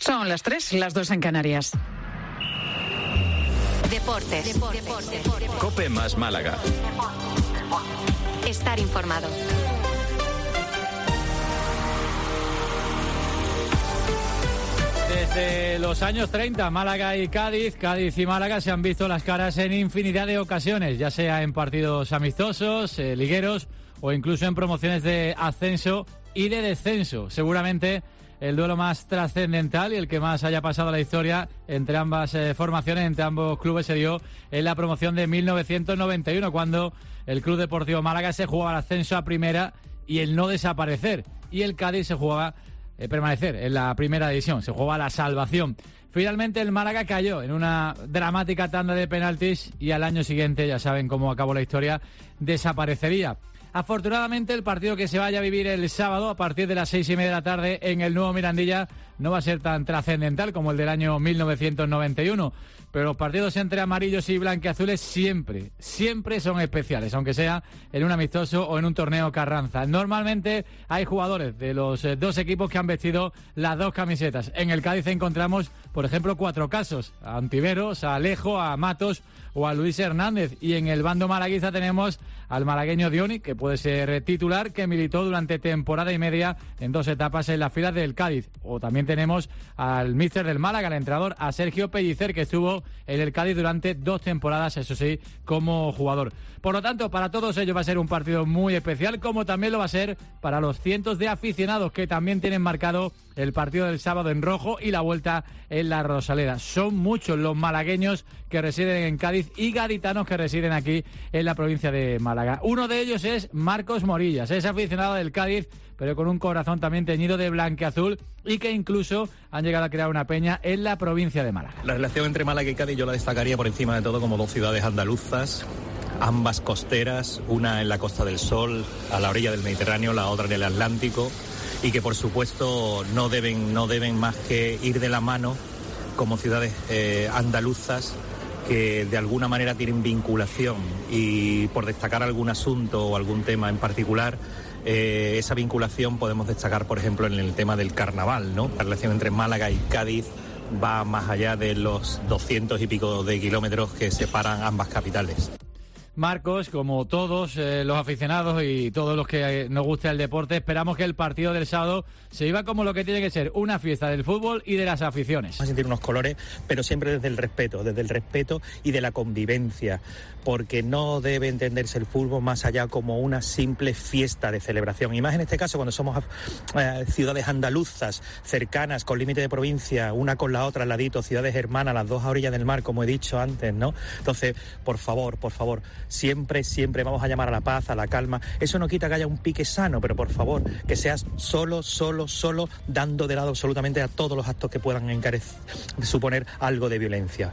Son las 3, las 2 en Canarias. Deportes. COPE más Málaga. Estar informado. Desde los años 30, Málaga y Cádiz y Málaga se han visto las caras en infinidad de ocasiones, ya sea en partidos amistosos, ligueros o incluso en promociones de ascenso y de descenso. Seguramente el duelo más trascendental y el que más haya pasado a la historia entre ambas formaciones, entre ambos clubes, se dio en la promoción de 1991, cuando el Club Deportivo Málaga se jugaba el ascenso a primera y el no desaparecer, y el Cádiz se jugaba permanecer en la primera división, se jugaba la salvación. Finalmente el Málaga cayó en una dramática tanda de penaltis y al año siguiente, ya saben cómo acabó la historia, desaparecería. Afortunadamente el partido que se vaya a vivir el sábado a partir de las 6:30 de la tarde en el nuevo Mirandilla no va a ser tan trascendental como el del año 1991, pero los partidos entre amarillos y blanquiazules siempre son especiales, aunque sea en un amistoso o en un torneo Carranza. Normalmente hay jugadores de los dos equipos que han vestido las dos camisetas. En el Cádiz encontramos, por ejemplo, 4 casos: a Antiveros, a Alejo, a Matos o a Luis Hernández. Y en el bando malaguista tenemos al malagueño Dioni, que puede ser titular, que militó durante temporada y media en 2 etapas en las filas del Cádiz. O también tenemos al míster del Málaga, el entrenador, a Sergio Pellicer, que estuvo en el Cádiz durante 2 temporadas, eso sí, como jugador. Por lo tanto, para todos ellos va a ser un partido muy especial, como también lo va a ser para los cientos de aficionados que también tienen marcado el partido del sábado en rojo y la vuelta en la Rosaleda. Son muchos los malagueños que residen en Cádiz y gaditanos que residen aquí en la provincia de Málaga. Uno de ellos es Marcos Morillas, es aficionado del Cádiz, pero con un corazón también teñido de blanquiazul, y que incluso han llegado a crear una peña en la provincia de Málaga. La relación entre Málaga y Cádiz yo la destacaría por encima de todo como 2 ciudades andaluzas, ambas costeras, una en la Costa del Sol, a la orilla del Mediterráneo, la otra en el Atlántico, y que por supuesto no deben más que ir de la mano como ciudades andaluzas que de alguna manera tienen vinculación, y por destacar algún asunto o algún tema en particular, esa vinculación podemos destacar, por ejemplo, en el tema del carnaval, ¿no? La relación entre Málaga y Cádiz va más allá de los 200 y pico de kilómetros que separan ambas capitales. Marcos, como todos los aficionados y todos los que nos gusta el deporte, esperamos que el partido del sábado se viva como lo que tiene que ser, una fiesta del fútbol y de las aficiones. Vamos a sentir unos colores, pero siempre desde el respeto y de la convivencia, porque no debe entenderse el fútbol más allá como una simple fiesta de celebración. Y más en este caso, cuando somos ciudades andaluzas, cercanas, con límite de provincia, una con la otra al ladito, ciudades hermanas, las 2 a orillas del mar, como he dicho antes, ¿no? Entonces, por favor, siempre vamos a llamar a la paz, a la calma. Eso no quita que haya un pique sano, pero por favor, que seas solo dando de lado absolutamente a todos los actos que puedan suponer algo de violencia.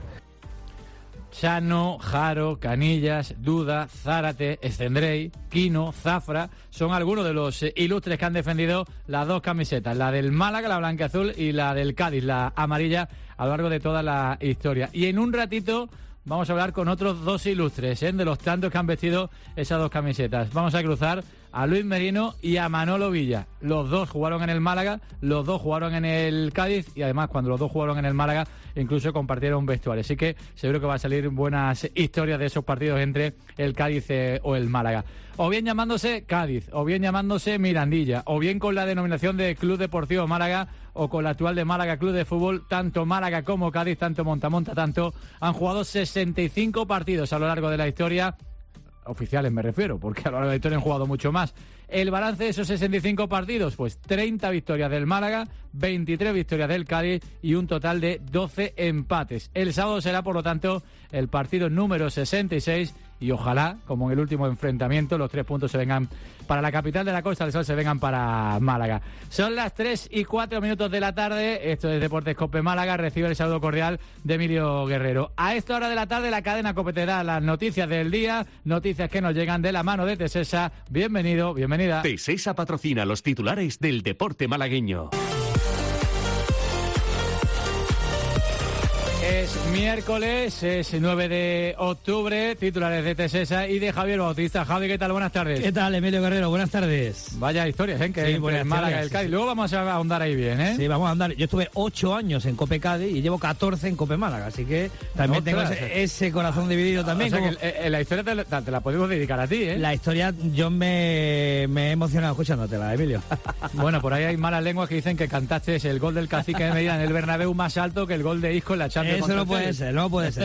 Chano, Jaro, Canillas, Duda, Zárate, Escendrey, Quino, Zafra, son algunos de los ilustres que han defendido las 2 camisetas, la del Málaga, la blanquiazul, y la del Cádiz, la amarilla, a lo largo de toda la historia. Y en un ratito vamos a hablar con otros 2 ilustres, de los tantos que han vestido esas 2 camisetas. Vamos a cruzar a Luis Merino y a Manolo Villa. Los 2 jugaron en el Málaga, los 2 jugaron en el Cádiz, y además cuando los 2 jugaron en el Málaga incluso compartieron vestuario. Así que seguro que va a salir buenas historias de esos partidos entre el Cádiz o el Málaga. O bien llamándose Cádiz, o bien llamándose Mirandilla, o bien con la denominación de Club Deportivo Málaga, o con la actual de Málaga Club de Fútbol. Tanto Málaga como Cádiz, tanto Montamonta, tanto han jugado 65 partidos a lo largo de la historia, oficiales me refiero, porque a lo largo de la historia han jugado mucho más. El balance de esos 65 partidos, pues 30 victorias del Málaga, 23 victorias del Cádiz y un total de 12 empates. El sábado será, por lo tanto, el partido número 66 y ojalá, como en el último enfrentamiento, los 3 puntos se vengan para la capital de la Costa del Sol, se vengan para Málaga. Son las 3:04 de la tarde, esto es Deportes COPE Málaga, recibe el saludo cordial de Emilio Guerrero. A esta hora de la tarde la cadena COPE te da las noticias del día, noticias que nos llegan de la mano de Tesesa. Bienvenido, bienvenida. Tesesa patrocina los titulares del deporte malagueño. Es miércoles, es 9 de octubre, titulares de Tesesa y de Javier Bautista. Javi, ¿qué tal? Buenas tardes. ¿Qué tal, Emilio Guerrero? Buenas tardes. Vaya historias, ¿eh? Que sí, entre el Málaga y el Cádiz. Sí. Luego vamos a ahondar ahí bien, ¿eh? Sí, vamos a ahondar. Yo estuve 8 años en Cope Cádiz y llevo 14 en Cope Málaga, así que también tengo ese corazón dividido también. O sea, como... que la historia te la podemos dedicar a ti, ¿eh? La historia, yo me he emocionado escuchándotela, Emilio. Bueno, por ahí hay malas lenguas que dicen que cantaste el gol del Cacique de Medina en el Bernabéu más alto que el gol de Isco en la Champions. Eso no puede ser.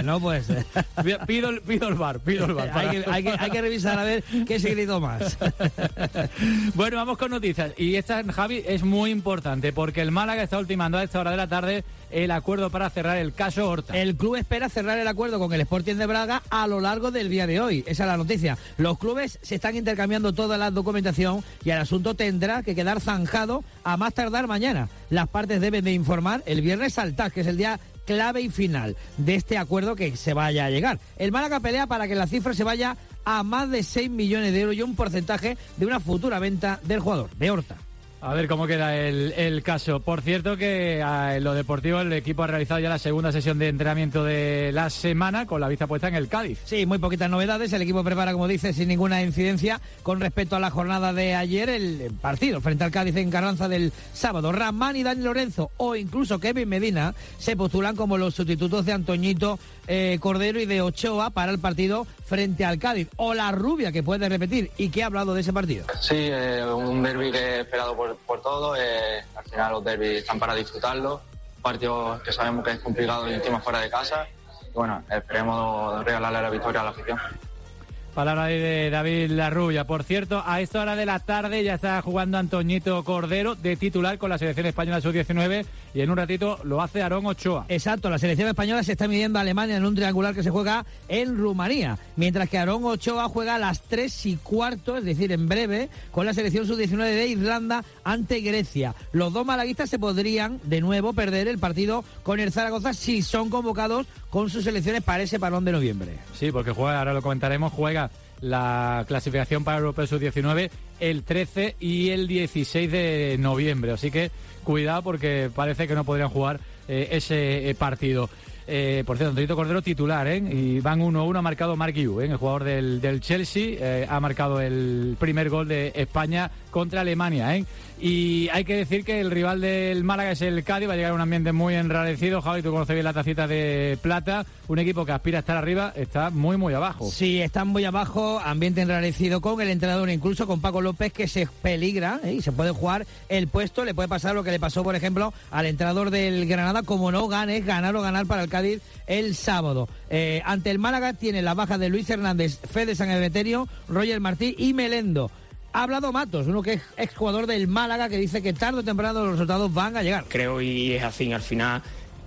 Pido el bar. Hay que revisar a ver qué se gritó más. Bueno, vamos con noticias. Y esta, Javi, es muy importante porque el Málaga está ultimando a esta hora de la tarde el acuerdo para cerrar el caso Horta. El club espera cerrar el acuerdo con el Sporting de Braga a lo largo del día de hoy. Esa es la noticia. Los clubes se están intercambiando toda la documentación y el asunto tendrá que quedar zanjado a más tardar mañana. Las partes deben de informar el viernes al TAS, que es el día clave y final de este acuerdo que se vaya a llegar. El Málaga pelea para que la cifra se vaya a más de 6 millones de euros y un porcentaje de una futura venta del jugador, de Horta. A ver cómo queda el caso. Por cierto que en lo deportivo el equipo ha realizado ya la segunda sesión de entrenamiento de la semana con la vista puesta en el Cádiz. Sí, muy poquitas novedades. El equipo prepara, como dice, sin ninguna incidencia con respecto a la jornada de ayer, el partido frente al Cádiz en Carranza del sábado. Ramán y Dani Lorenzo o incluso Kevin Medina se postulan como los sustitutos de Antoñito Cordero y de Ochoa para el partido frente al Cádiz. O la Rubia, que puede repetir y que ha hablado de ese partido. Sí, un derbi que he esperado por todo. Al final los derbis están para disfrutarlo. Un partido que sabemos que es complicado y encima fuera de casa. Y bueno, esperemos regalarle la victoria a la afición. Palabra de David Larrubia. Por cierto, a esta hora de la tarde ya está jugando Antoñito Cordero de titular con la selección española sub-19 y en un ratito lo hace Aarón Ochoa. Exacto, la selección española se está midiendo a Alemania en un triangular que se juega en Rumanía, mientras que Aarón Ochoa juega a las 3:15, es decir, en breve, con la selección sub-19 de Irlanda ante Grecia. Los dos malaguistas se podrían de nuevo perder el partido con el Zaragoza si son convocados con sus selecciones para ese parón de noviembre. Sí, porque juega, ahora lo comentaremos, juega la clasificación para Europeo Sub-19 el 13 y el 16 de noviembre. Así que cuidado porque parece que no podrían jugar ese partido. Por cierto, Antonito Cordero titular, y van 1-1, ha marcado Marc Guiu, el jugador del Chelsea, ha marcado el primer gol de España contra Alemania, Y hay que decir que el rival del Málaga es el Cádiz, va a llegar a un ambiente muy enrarecido. Javi, tú conoces bien la tacita de plata, un equipo que aspira a estar arriba, está muy, muy abajo. Sí, están muy abajo, ambiente enrarecido con el entrenador, incluso con Paco López, que se peligra, y se puede jugar el puesto, le puede pasar lo que le pasó, por ejemplo, al entrenador del Granada, como no gane, ganar para el Cádiz el sábado. Ante el Málaga tiene la baja de Luis Hernández, Fede San Emeterio, Roger Martí y Melendo. Ha hablado Matos, uno que es exjugador del Málaga, que dice que tarde o temprano los resultados van a llegar. Creo y es así, al final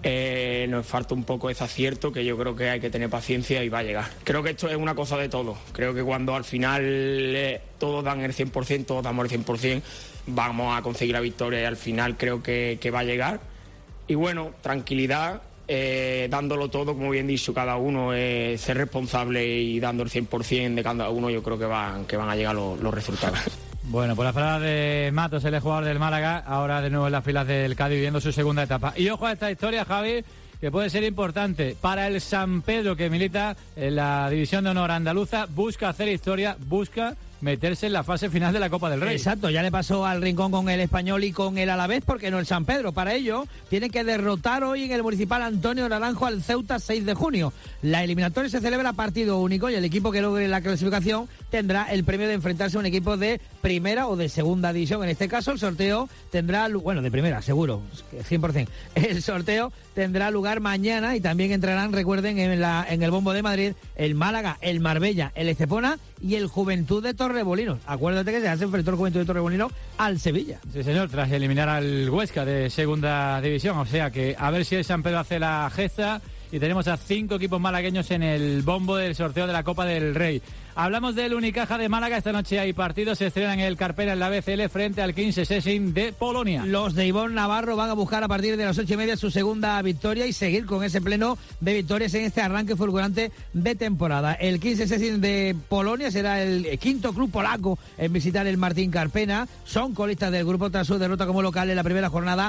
nos falta un poco ese acierto que yo creo que hay que tener paciencia y va a llegar. Creo que esto es una cosa de todo. Creo que cuando al final todos dan el 100%, todos damos el 100%, vamos a conseguir la victoria y al final creo que va a llegar. Y bueno, tranquilidad. Dándolo todo, como bien dicho, cada uno, ser responsable y dando el 100% de cada uno, yo creo que van a llegar los resultados. Bueno, por las palabras de Matos, el jugador del Málaga, ahora de nuevo en las filas del Cádiz viviendo su segunda etapa. Y ojo a esta historia, Javi, que puede ser importante para el San Pedro, que milita en la División de Honor andaluza, busca hacer historia, busca meterse en la fase final de la Copa del Rey. Exacto, ya le pasó al Rincón con el Español y con el Alavés, porque no el San Pedro. Para ello, tiene que derrotar hoy en el Municipal Antonio Naranjo al Ceuta 6 de junio. La eliminatoria se celebra a partido único y el equipo que logre la clasificación tendrá el premio de enfrentarse a un equipo de primera o de segunda división. En este caso, el sorteo tendrá, bueno, de primera, seguro, 100%. El sorteo tendrá lugar mañana y también entrarán, recuerden, en el Bombo de Madrid, el Málaga, el Marbella, el Estepona y el Juventud de Torremolinos. Acuérdate que se enfrentó el Juventud de Torremolinos al Sevilla. Sí, señor, tras eliminar al Huesca de segunda división. O sea que a ver si el San Pedro hace la gesta y tenemos a 5 equipos malagueños en el bombo del sorteo de la Copa del Rey. Hablamos del Unicaja de Málaga. Esta noche hay partidos. Se estrenan en el Carpena en la BCL frente al King Szczecin de Polonia. Los de Ivonne Navarro van a buscar a partir de las 8:30 su segunda victoria y seguir con ese pleno de victorias en este arranque fulgurante de temporada. El King Szczecin de Polonia será el quinto club polaco en visitar el Martín Carpena. Son colistas del grupo tras su derrota como local en la primera jornada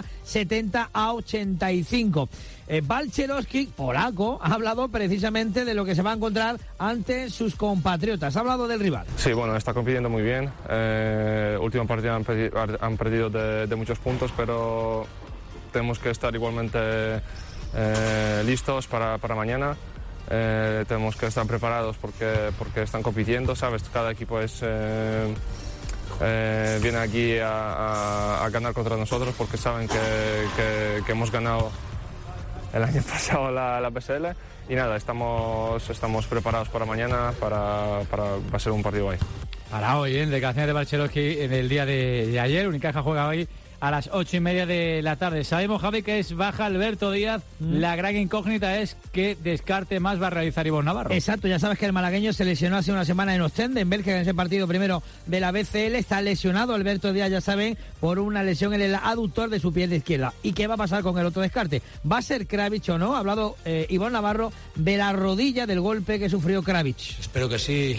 70-85. Balcerowski, polaco, ha hablado precisamente de lo que se va a encontrar ante sus compatriotas. Ha hablado del rival. Sí, bueno, está compitiendo muy bien. Último partido han perdido de muchos puntos, pero tenemos que estar igualmente listos para mañana. Tenemos que estar preparados porque están compitiendo, ¿sabes? Cada equipo viene aquí a ganar contra nosotros porque saben que hemos ganado el año pasado la PSL y nada, estamos preparados para mañana, va a ser un partido ahí. Para hoy, en declaraciones de Balcerowski en el día de ayer. Unicaja juega hoy a las 8:30 de la tarde. Sabemos, Javi, que es baja Alberto Díaz. La gran incógnita es qué descarte más va a realizar Ivonne Navarro. Exacto, ya sabes que el malagueño se lesionó hace una semana en Ostende, en Bélgica, en ese partido primero de la BCL. Está lesionado Alberto Díaz, ya saben, por una lesión en el aductor de su pierna izquierda. ¿Y qué va a pasar con el otro descarte? ¿Va a ser Kravich o no? Ha hablado Ivonne Navarro de la rodilla, del golpe que sufrió Kravich. Espero que sí.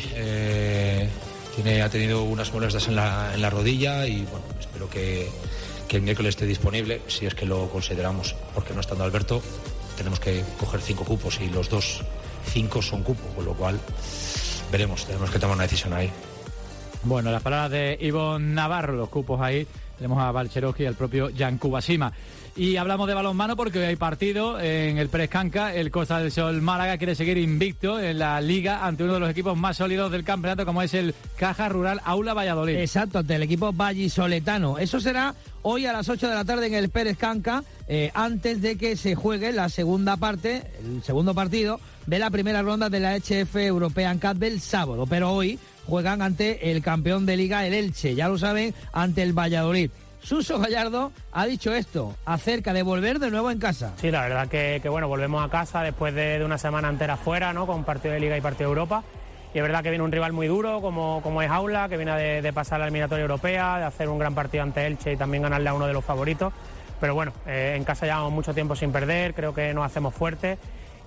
Ha tenido unas molestias en la rodilla y bueno, espero que el miércoles esté disponible, si es que lo consideramos, porque no estando Alberto tenemos que coger 5 cupos y los 5 son cupos, con lo cual veremos, tenemos que tomar una decisión ahí. Bueno, las palabras de Ivonne Navarro, los cupos ahí, tenemos a Balcerowski y al propio Jan Kubasima. Y hablamos de balonmano porque hoy hay partido en el Pérez Canca. El Costa del Sol Málaga quiere seguir invicto en la Liga ante uno de los equipos más sólidos del campeonato, como es el Caja Rural Aula Valladolid. Exacto, ante el equipo vallisoletano. Eso será hoy a las 8 de la tarde en el Pérez Canca, antes de que se juegue la segunda parte, el segundo partido de la primera ronda de la HF European Cup del sábado. Pero hoy juegan ante el campeón de Liga, el Elche, ya lo saben, ante el Valladolid. Suso Gallardo ha dicho esto acerca de volver de nuevo en casa. Sí, la verdad que bueno, volvemos a casa después de una semana entera fuera, ¿no? Con partido de Liga y partido de Europa. Y es verdad que viene un rival muy duro como es Aula, que viene de pasar la eliminatoria europea, de hacer un gran partido ante Elche y también ganarle a uno de los favoritos. Pero bueno, en casa llevamos mucho tiempo sin perder, creo que nos hacemos fuertes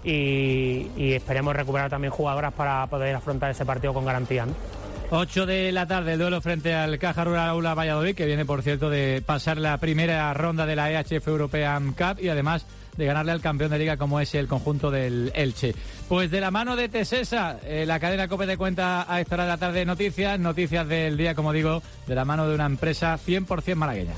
y esperemos recuperar también jugadoras para poder afrontar ese partido con garantía, ¿no? 8 de la tarde, el duelo frente al Caja Rural Aula Valladolid, que viene, por cierto, de pasar la primera ronda de la EHF European Cup y además de ganarle al campeón de Liga como es el conjunto del Elche. Pues de la mano de Tesesa, la cadena COPE te cuenta a esta hora de la tarde noticias del día, como digo, de la mano de una empresa 100% malagueña.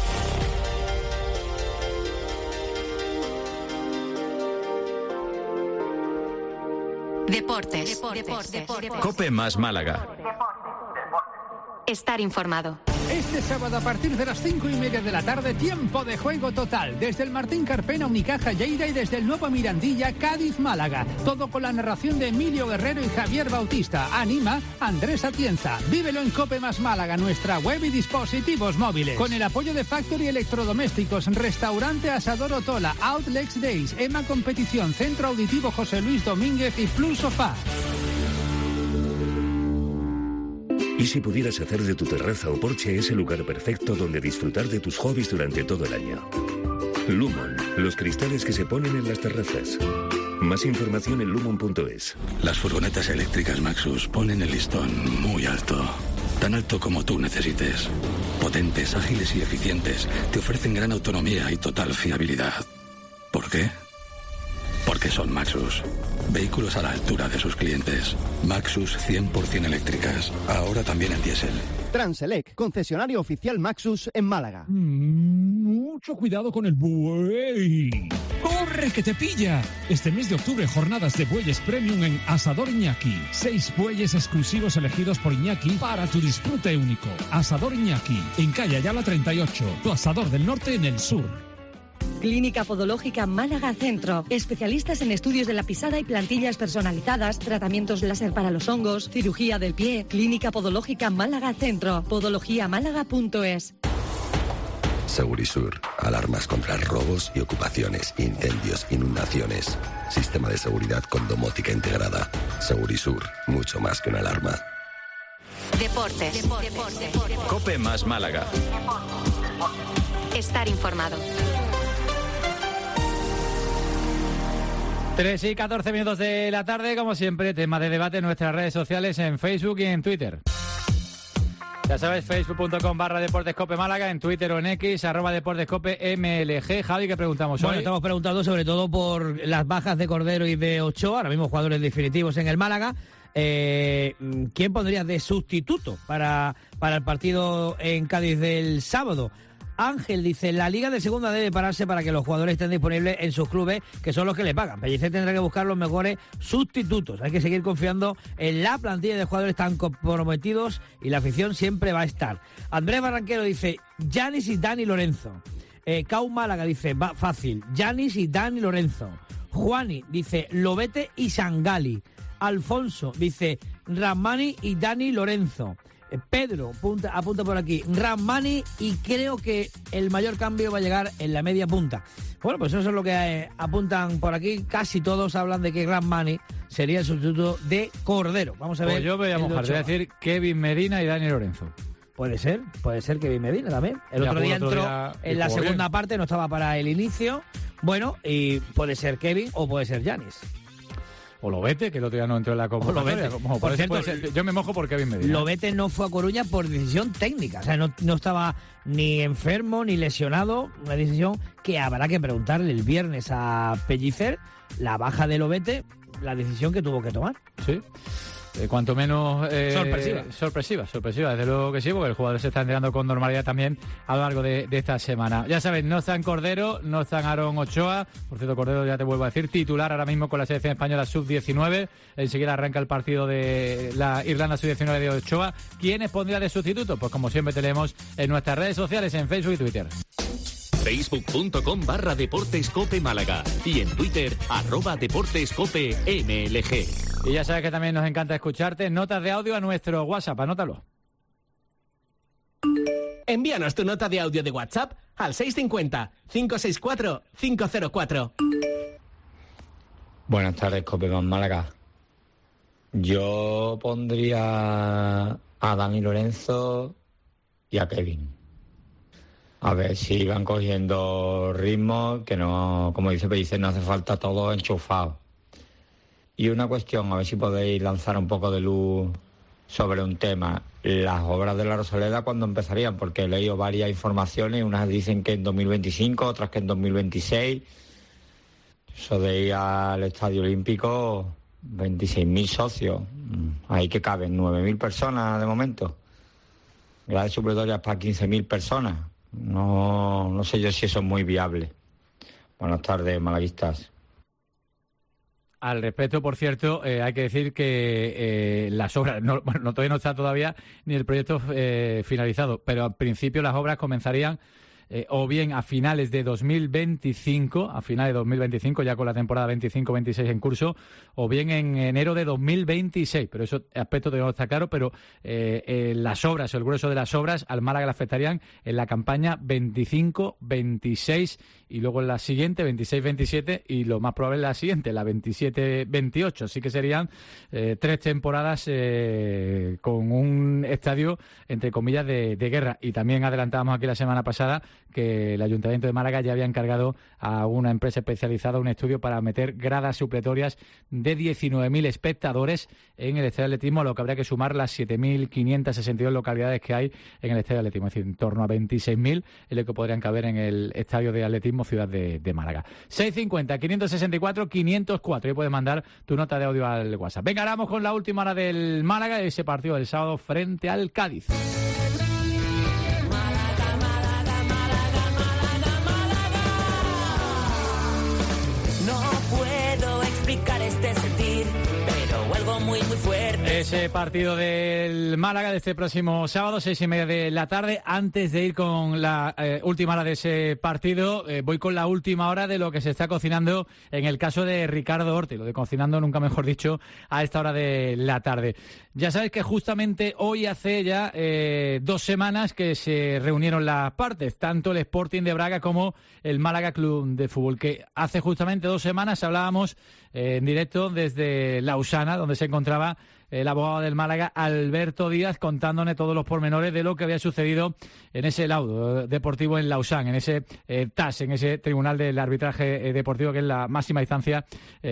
Deportes. COPE más Málaga. Estar informado. Este sábado a partir de las 5:30 de la tarde, tiempo de juego total. Desde el Martín Carpena, Unicaja Lleida y desde el Nuevo Mirandilla, Cádiz Málaga. Todo con la narración de Emilio Guerrero y Javier Bautista. Anima Andrés Atienza. Vívelo en COPE más Málaga, nuestra web y dispositivos móviles. Con el apoyo de Factory Electrodomésticos, Restaurante Asador Otola, Outlets Days, EMA Competición, Centro Auditivo José Luis Domínguez y Plus Sofá. ¿Y si pudieras hacer de tu terraza o porche ese lugar perfecto donde disfrutar de tus hobbies durante todo el año? Lumon, los cristales que se ponen en las terrazas. Más información en lumon.es. Las furgonetas eléctricas Maxus ponen el listón muy alto. Tan alto como tú necesites. Potentes, ágiles y eficientes. Te ofrecen gran autonomía y total fiabilidad. ¿Por qué? Porque son Maxus. Vehículos a la altura de sus clientes. Maxus 100% eléctricas. Ahora también en diésel. Transelec, concesionario oficial Maxus en Málaga. Mucho cuidado con el buey. ¡Corre que te pilla! Este mes de octubre, jornadas de bueyes premium en Asador Iñaki. 6 bueyes exclusivos elegidos por Iñaki para tu disfrute único. Asador Iñaki, en calle Ayala 38. Tu asador del norte en el sur. Clínica Podológica Málaga Centro. Especialistas en estudios de la pisada y plantillas personalizadas, tratamientos láser para los hongos, cirugía del pie. Clínica Podológica Málaga Centro. podologiamálaga.es. Segurisur, alarmas contra robos y ocupaciones, incendios, inundaciones. Sistema de seguridad con domótica integrada. Segurisur, mucho más que una alarma. Deportes. Cope más Málaga. Estar informado. 3 y 14 minutos de la tarde, como siempre, tema de debate en nuestras redes sociales, en Facebook y en Twitter. Ya sabes, facebook.com/deportescope Málaga, en Twitter o en X, @deportescope MLG. Javi, ¿qué preguntamos hoy? Bueno, estamos preguntando sobre todo por las bajas de Cordero y de Ochoa, ahora mismo jugadores definitivos en el Málaga. ¿Quién pondrías de sustituto para el partido en Cádiz del sábado? Ángel dice, la Liga de Segunda debe pararse para que los jugadores estén disponibles en sus clubes, que son los que le pagan. Pellicer tendrá que buscar los mejores sustitutos. Hay que seguir confiando en la plantilla de jugadores tan comprometidos y la afición siempre va a estar. Andrés Barranquero dice, Yanis y Dani Lorenzo. Cau Málaga dice, va fácil, Yanis y Dani Lorenzo. Juani dice, Lobete y Sangali. Alfonso dice, Ramani y Dani Lorenzo. Pedro apunta por aquí, Ramani, y creo que el mayor cambio va a llegar en la media punta. Bueno, pues eso es lo que apuntan por aquí. Casi todos hablan de que Ramani sería el sustituto de Cordero. Vamos a ver. Pues yo me voy a mojar, voy a decir Kevin Medina y Dani Lorenzo. Puede ser Kevin Medina también. El otro día entró en la segunda parte, no estaba para el inicio. Bueno, y puede ser Kevin o puede ser Yanis. O Lobete, que el otro día no entró en la convocatoria. Por cierto, yo me mojo por Kevin Medina. Lobete no fue a Coruña por decisión técnica. O sea, no estaba ni enfermo ni lesionado. Una decisión que habrá que preguntarle el viernes a Pellicer. La baja de Lobete, la decisión que tuvo que tomar. Sí. Cuanto menos sorpresiva, desde luego que sí, porque el jugador se está entrenando con normalidad también a lo largo de esta semana. Ya sabes, no están Cordero, no están Aaron Ochoa. Por cierto, Cordero, ya te vuelvo a decir, titular ahora mismo con la selección española sub-19. Enseguida arranca el partido de la Irlanda sub-19 de Ochoa. ¿Quiénes pondría de sustituto? Pues como siempre tenemos en nuestras redes sociales, en Facebook y Twitter. Facebook.com/deportescope Málaga y en Twitter @deportescope MLG. Y ya sabes que también nos encanta escucharte. Notas de audio a nuestro WhatsApp, anótalo. Envíanos tu nota de audio de WhatsApp al 650-564-504. Buenas tardes, Cope más Málaga. Yo pondría a Dani Lorenzo y a Kevin. A ver si van cogiendo ritmo, que no, como dice Pellicer, no hace falta todo enchufado. Y una cuestión, a ver si podéis lanzar un poco de luz sobre un tema. Las obras de la Rosaleda, ¿cuándo empezarían? Porque he leído varias informaciones, unas dicen que en 2025, otras que en 2026. Eso de ir al Estadio Olímpico, 26.000 socios. Ahí que caben 9.000 personas de momento. Gradas supletorias para 15.000 personas. No sé yo si eso es muy viable. Buenas tardes, malaguistas. Al respecto, por cierto, hay que decir que las obras, todavía no está todavía ni el proyecto finalizado, pero al principio las obras comenzarían o bien a finales de 2025, ya con la temporada 25-26 en curso, o bien en enero de 2026, pero eso aspecto todavía no está claro, pero las obras, el grueso de las obras al Málaga le afectarían en la campaña 25-26 y luego en la siguiente 26-27 y lo más probable en la siguiente, la 27-28, así que serían 3 temporadas con un estadio entre comillas de guerra. Y también adelantábamos aquí la semana pasada que el Ayuntamiento de Málaga ya había encargado a una empresa especializada un estudio para meter gradas supletorias de 19.000 espectadores en el estadio de atletismo, a lo que habría que sumar las 7.562 localidades que hay en el estadio de atletismo, es decir, en torno a 26.000 es lo que podrían caber en el estadio de atletismo Ciudad de Málaga. 650-564-504, y puedes mandar tu nota de audio al WhatsApp. Venga, vamos con la última hora del Málaga, ese partido del sábado frente al Cádiz. ese partido del Málaga de este próximo sábado, 6:30 de la tarde. Antes de ir con la última hora de ese partido, voy con la última hora de lo que se está cocinando en el caso de Ricardo Horta, y lo de cocinando nunca mejor dicho a esta hora de la tarde. Ya sabéis que justamente hoy hace ya 2 semanas que se reunieron las partes, tanto el Sporting de Braga como el Málaga Club de Fútbol, que hace justamente 2 semanas hablábamos en directo desde Lausana, donde se encontraba el abogado del Málaga, Alberto Díaz, contándole todos los pormenores de lo que había sucedido en ese laudo deportivo en Lausanne, en ese TAS, en ese Tribunal del Arbitraje Deportivo, que es la máxima instancia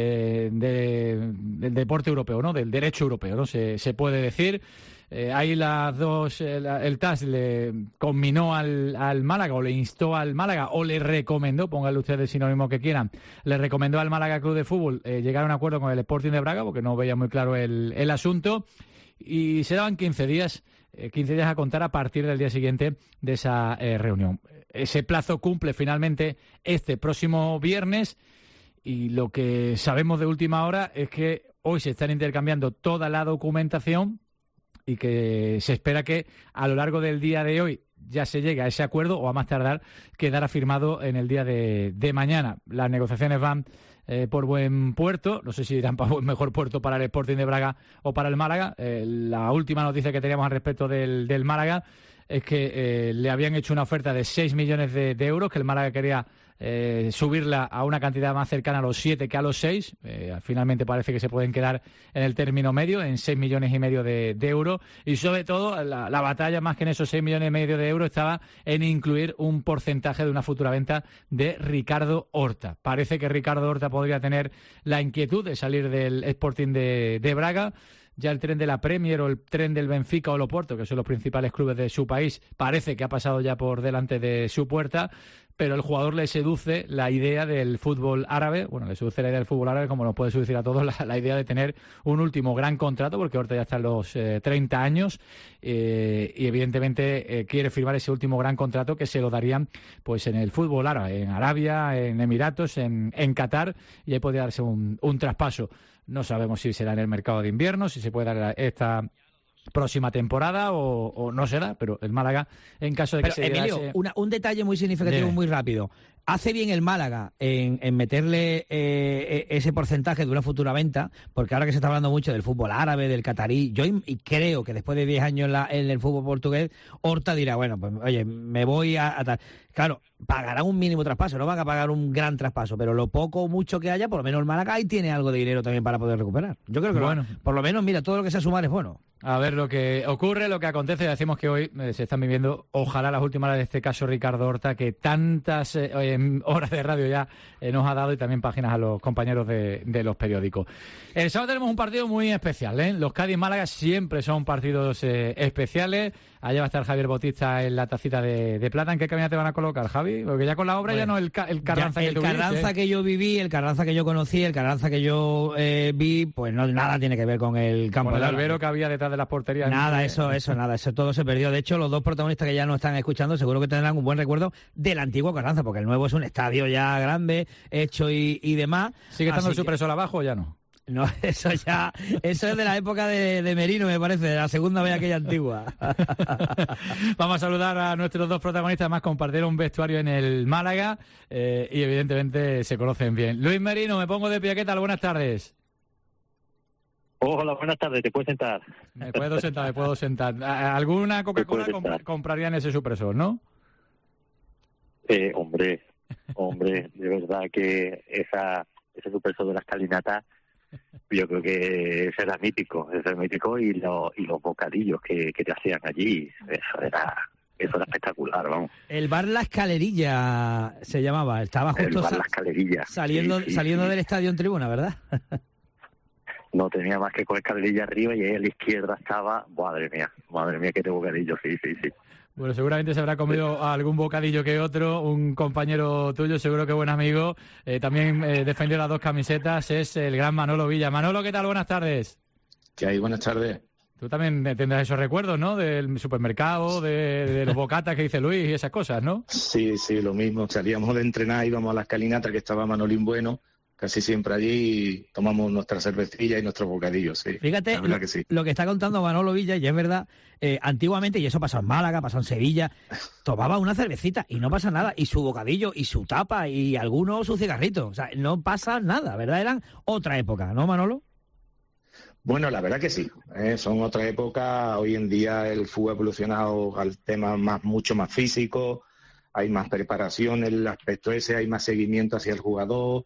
del deporte europeo, ¿no? Del derecho europeo, ¿no? Se puede decir. Ahí las dos, el TAS le conminó al Málaga, o le instó al Málaga, o le recomendó, pónganle ustedes el sinónimo que quieran, le recomendó al Málaga Club de Fútbol llegar a un acuerdo con el Sporting de Braga, porque no veía muy claro el asunto, y se daban 15 días a contar a partir del día siguiente de esa reunión. Ese plazo cumple finalmente este próximo viernes, y lo que sabemos de última hora es que hoy se están intercambiando toda la documentación, y que se espera que a lo largo del día de hoy ya se llegue a ese acuerdo, o a más tardar quedará firmado en el día de mañana. Las negociaciones van por buen puerto, no sé si irán para mejor puerto para el Sporting de Braga o para el Málaga. La última noticia que teníamos al respecto del Málaga es que le habían hecho una oferta de 6 millones de euros, que el Málaga quería subirla a una cantidad más cercana a los 7 que a los 6. Finalmente parece que se pueden quedar en el término medio, en 6 millones y medio de euros. Y sobre todo, la batalla, más que en esos 6 millones y medio de euros, estaba en incluir un porcentaje de una futura venta de Ricardo Horta. Parece que Ricardo Horta podría tener la inquietud de salir del Sporting de Braga. Ya el tren de la Premier o el tren del Benfica o el Oporto, que son los principales clubes de su país, parece que ha pasado ya por delante de su puerta, pero el jugador le seduce la idea del fútbol árabe. Bueno, le seduce la idea del fútbol árabe, como nos puede seducir a todos la idea de tener un último gran contrato, porque Horta ya está en los 30 años y evidentemente quiere firmar ese último gran contrato, que se lo darían pues en el fútbol árabe, en Arabia, en Emiratos, en Qatar, y ahí podría darse un traspaso. No sabemos si será en el mercado de invierno, si se puede dar esta próxima temporada o no será, pero el Málaga, en caso de que se Emilio, un detalle muy significativo, muy rápido. Hace bien el Málaga en meterle ese porcentaje de una futura venta, porque ahora que se está hablando mucho del fútbol árabe, del catarí, yo creo que después de 10 años en el fútbol portugués, Horta dirá, bueno, pues oye, me voy a tal. Claro, pagarán un mínimo traspaso, no van a pagar un gran traspaso, pero lo poco o mucho que haya, por lo menos el Málaga ahí tiene algo de dinero también para poder recuperar. Yo creo que bueno, por lo menos, mira, todo lo que sea sumar es bueno. A ver lo que ocurre, lo que acontece. Decimos que hoy se están viviendo, ojalá, las últimas horas de este caso Ricardo Horta, que tantas horas de radio ya nos ha dado, y también páginas a los compañeros de los periódicos. El sábado tenemos un partido muy especial, ¿eh? Los Cádiz-Málaga siempre son partidos especiales. Allá va a estar Javier Bautista en la tacita de plata. ¿En qué cabina te van a colocar, Javi? Porque ya con la obra ya no el Carranza que tú viviste. El Carranza que yo viví, el Carranza que yo conocí, el Carranza que yo vi, pues no, nada tiene que ver con el campo. Con el albero que había detrás de las porterías. Nada, eso todo se perdió. De hecho, los dos protagonistas que ya nos están escuchando seguro que tendrán un buen recuerdo del antiguo Carranza, porque el nuevo es un estadio ya grande, hecho y demás. ¿Sigue estando el Supresol abajo o ya no? No, eso es de la época de Merino, me parece, de la segunda vez aquella antigua. Vamos a saludar a nuestros dos protagonistas, además compartieron un vestuario en el Málaga y evidentemente se conocen bien. Luis Merino, me pongo de pie, ¿qué tal? Buenas tardes. Hola, buenas tardes, ¿te puedes sentar? Me puedo sentar. ¿Alguna Coca-Cola compraría en ese Supresor, no? Hombre, de verdad que ese Supresor de la escalinata, yo creo que será mítico, y los bocadillos que te hacían allí, eso era espectacular, vamos. El bar La Escalerilla se llamaba, estaba justo el bar La Escalerilla. Saliendo del estadio en tribuna, ¿verdad? No tenía más que coger escalerilla arriba, y ahí a la izquierda estaba, madre mía, qué bocadillo, sí. Bueno, seguramente se habrá comido algún bocadillo que otro, un compañero tuyo, seguro que buen amigo, también defendió las dos camisetas, es el gran Manolo Villa. Manolo, ¿qué tal? Buenas tardes. ¿Qué hay? Buenas tardes. Tú también tendrás esos recuerdos, ¿no? Del supermercado, de los bocatas que dice Luis y esas cosas, ¿no? Sí, lo mismo. Salíamos de entrenar, íbamos a la escalinata, que estaba Manolín Bueno, casi siempre allí tomamos nuestra cervecilla y nuestros bocadillos, sí. Fíjate que sí. lo que está contando Manolo Villa, y es verdad, antiguamente, y eso pasó en Málaga, pasó en Sevilla, tomaba una cervecita y no pasa nada, y su bocadillo, y su tapa, y algunos su cigarrito, o sea, no pasa nada, ¿verdad? Eran otra época, ¿no, Manolo? Bueno, la verdad que sí, son otra época. Hoy en día el fútbol ha evolucionado al tema mucho más físico, hay más preparación en el aspecto ese, hay más seguimiento hacia el jugador,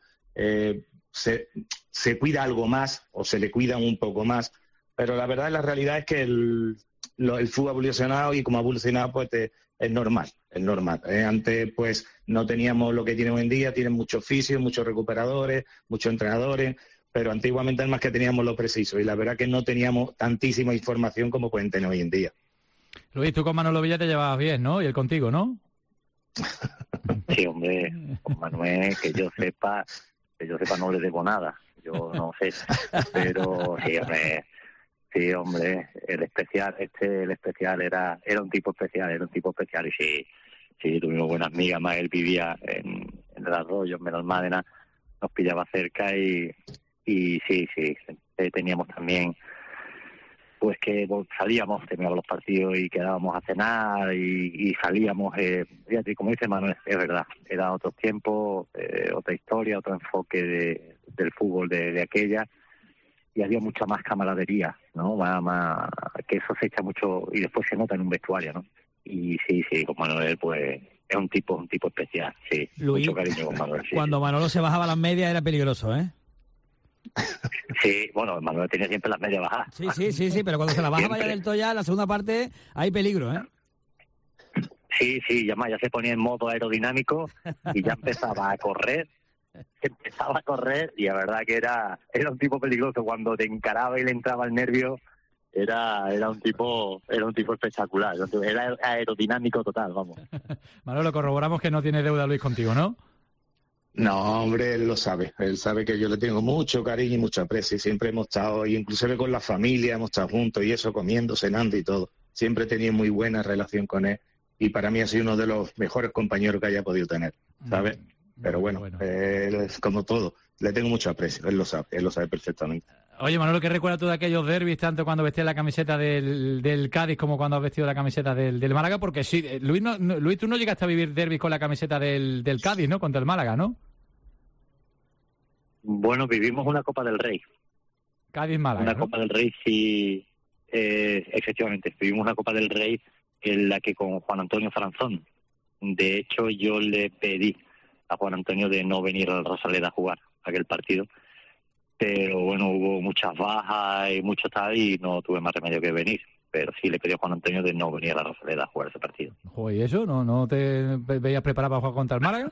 se cuida algo más o se le cuida un poco más, pero la verdad, la realidad es que el fútbol ha evolucionado y como ha evolucionado, pues es normal. Antes, pues, no teníamos lo que tiene hoy en día, tienen muchos fisios, muchos recuperadores, muchos entrenadores, pero antiguamente además que teníamos lo preciso y la verdad que no teníamos tantísima información como pueden tener hoy en día. Luis, tú con Manolo Villa te llevabas bien, ¿no? Y él contigo, ¿no? Sí, hombre, con Manuel, que yo sepa no le debo nada, yo no sé, pero sí, hombre, el especial era un tipo especial, y sí, tuvimos buenas amigas, más él vivía en el Arroyo, en Benalmádena, nos pillaba cerca y sí, teníamos también, pues que teníamos los partidos y quedábamos a cenar y salíamos, fíjate, como dice Manuel, es verdad, era otro tiempo, otra historia, otro enfoque del fútbol de aquella, y había mucha más camaradería, ¿no? Más, que eso se echa mucho y después se nota en un vestuario, ¿no? Y sí, con Manuel, pues es un tipo especial, sí. Luis, mucho cariño con Manuel. Sí, cuando Manolo se bajaba las medias era peligroso, ¿eh? Sí, bueno, Manuel tenía siempre las medias bajadas. Sí, pero cuando se la bajaba ya del todo en la segunda parte hay peligro, ¿eh? Sí, ya se ponía en modo aerodinámico y ya empezaba a correr y la verdad que era un tipo peligroso. Cuando te encaraba y le entraba el nervio, era un tipo espectacular, era aerodinámico total, vamos. Manolo, corroboramos que no tiene deuda Luis contigo, ¿no? No, hombre, él sabe que yo le tengo mucho cariño y mucho aprecio, y siempre hemos estado, y inclusive con la familia, hemos estado juntos y eso, comiendo, cenando y todo. Siempre he tenido muy buena relación con él, y para mí ha sido uno de los mejores compañeros que haya podido tener, ¿sabes? Pero bueno, él es como todo, le tengo mucho aprecio, él lo sabe perfectamente. Oye, Manolo, ¿qué recuerdas tú de aquellos derbis, tanto cuando vestías la camiseta del Cádiz como cuando has vestido la camiseta del Málaga? Porque sí, Luis, tú no llegaste a vivir derbis con la camiseta del Cádiz, ¿no? Contra el Málaga, ¿no? Bueno, vivimos una Copa del Rey. Cádiz-Málaga, Una ¿no? Copa del Rey, sí, efectivamente. Vivimos una Copa del Rey en la que con Juan Antonio Franzón. De hecho, yo le pedí a Juan Antonio de no venir al Rosaleda a jugar aquel partido. Pero bueno, hubo muchas bajas y mucho tal y no tuve más remedio que venir. Pero sí le pedí a Juan Antonio de no venir a la Rosaleda a jugar ese partido. Joder, ¿y eso? ¿No te veías preparado para jugar contra el Málaga?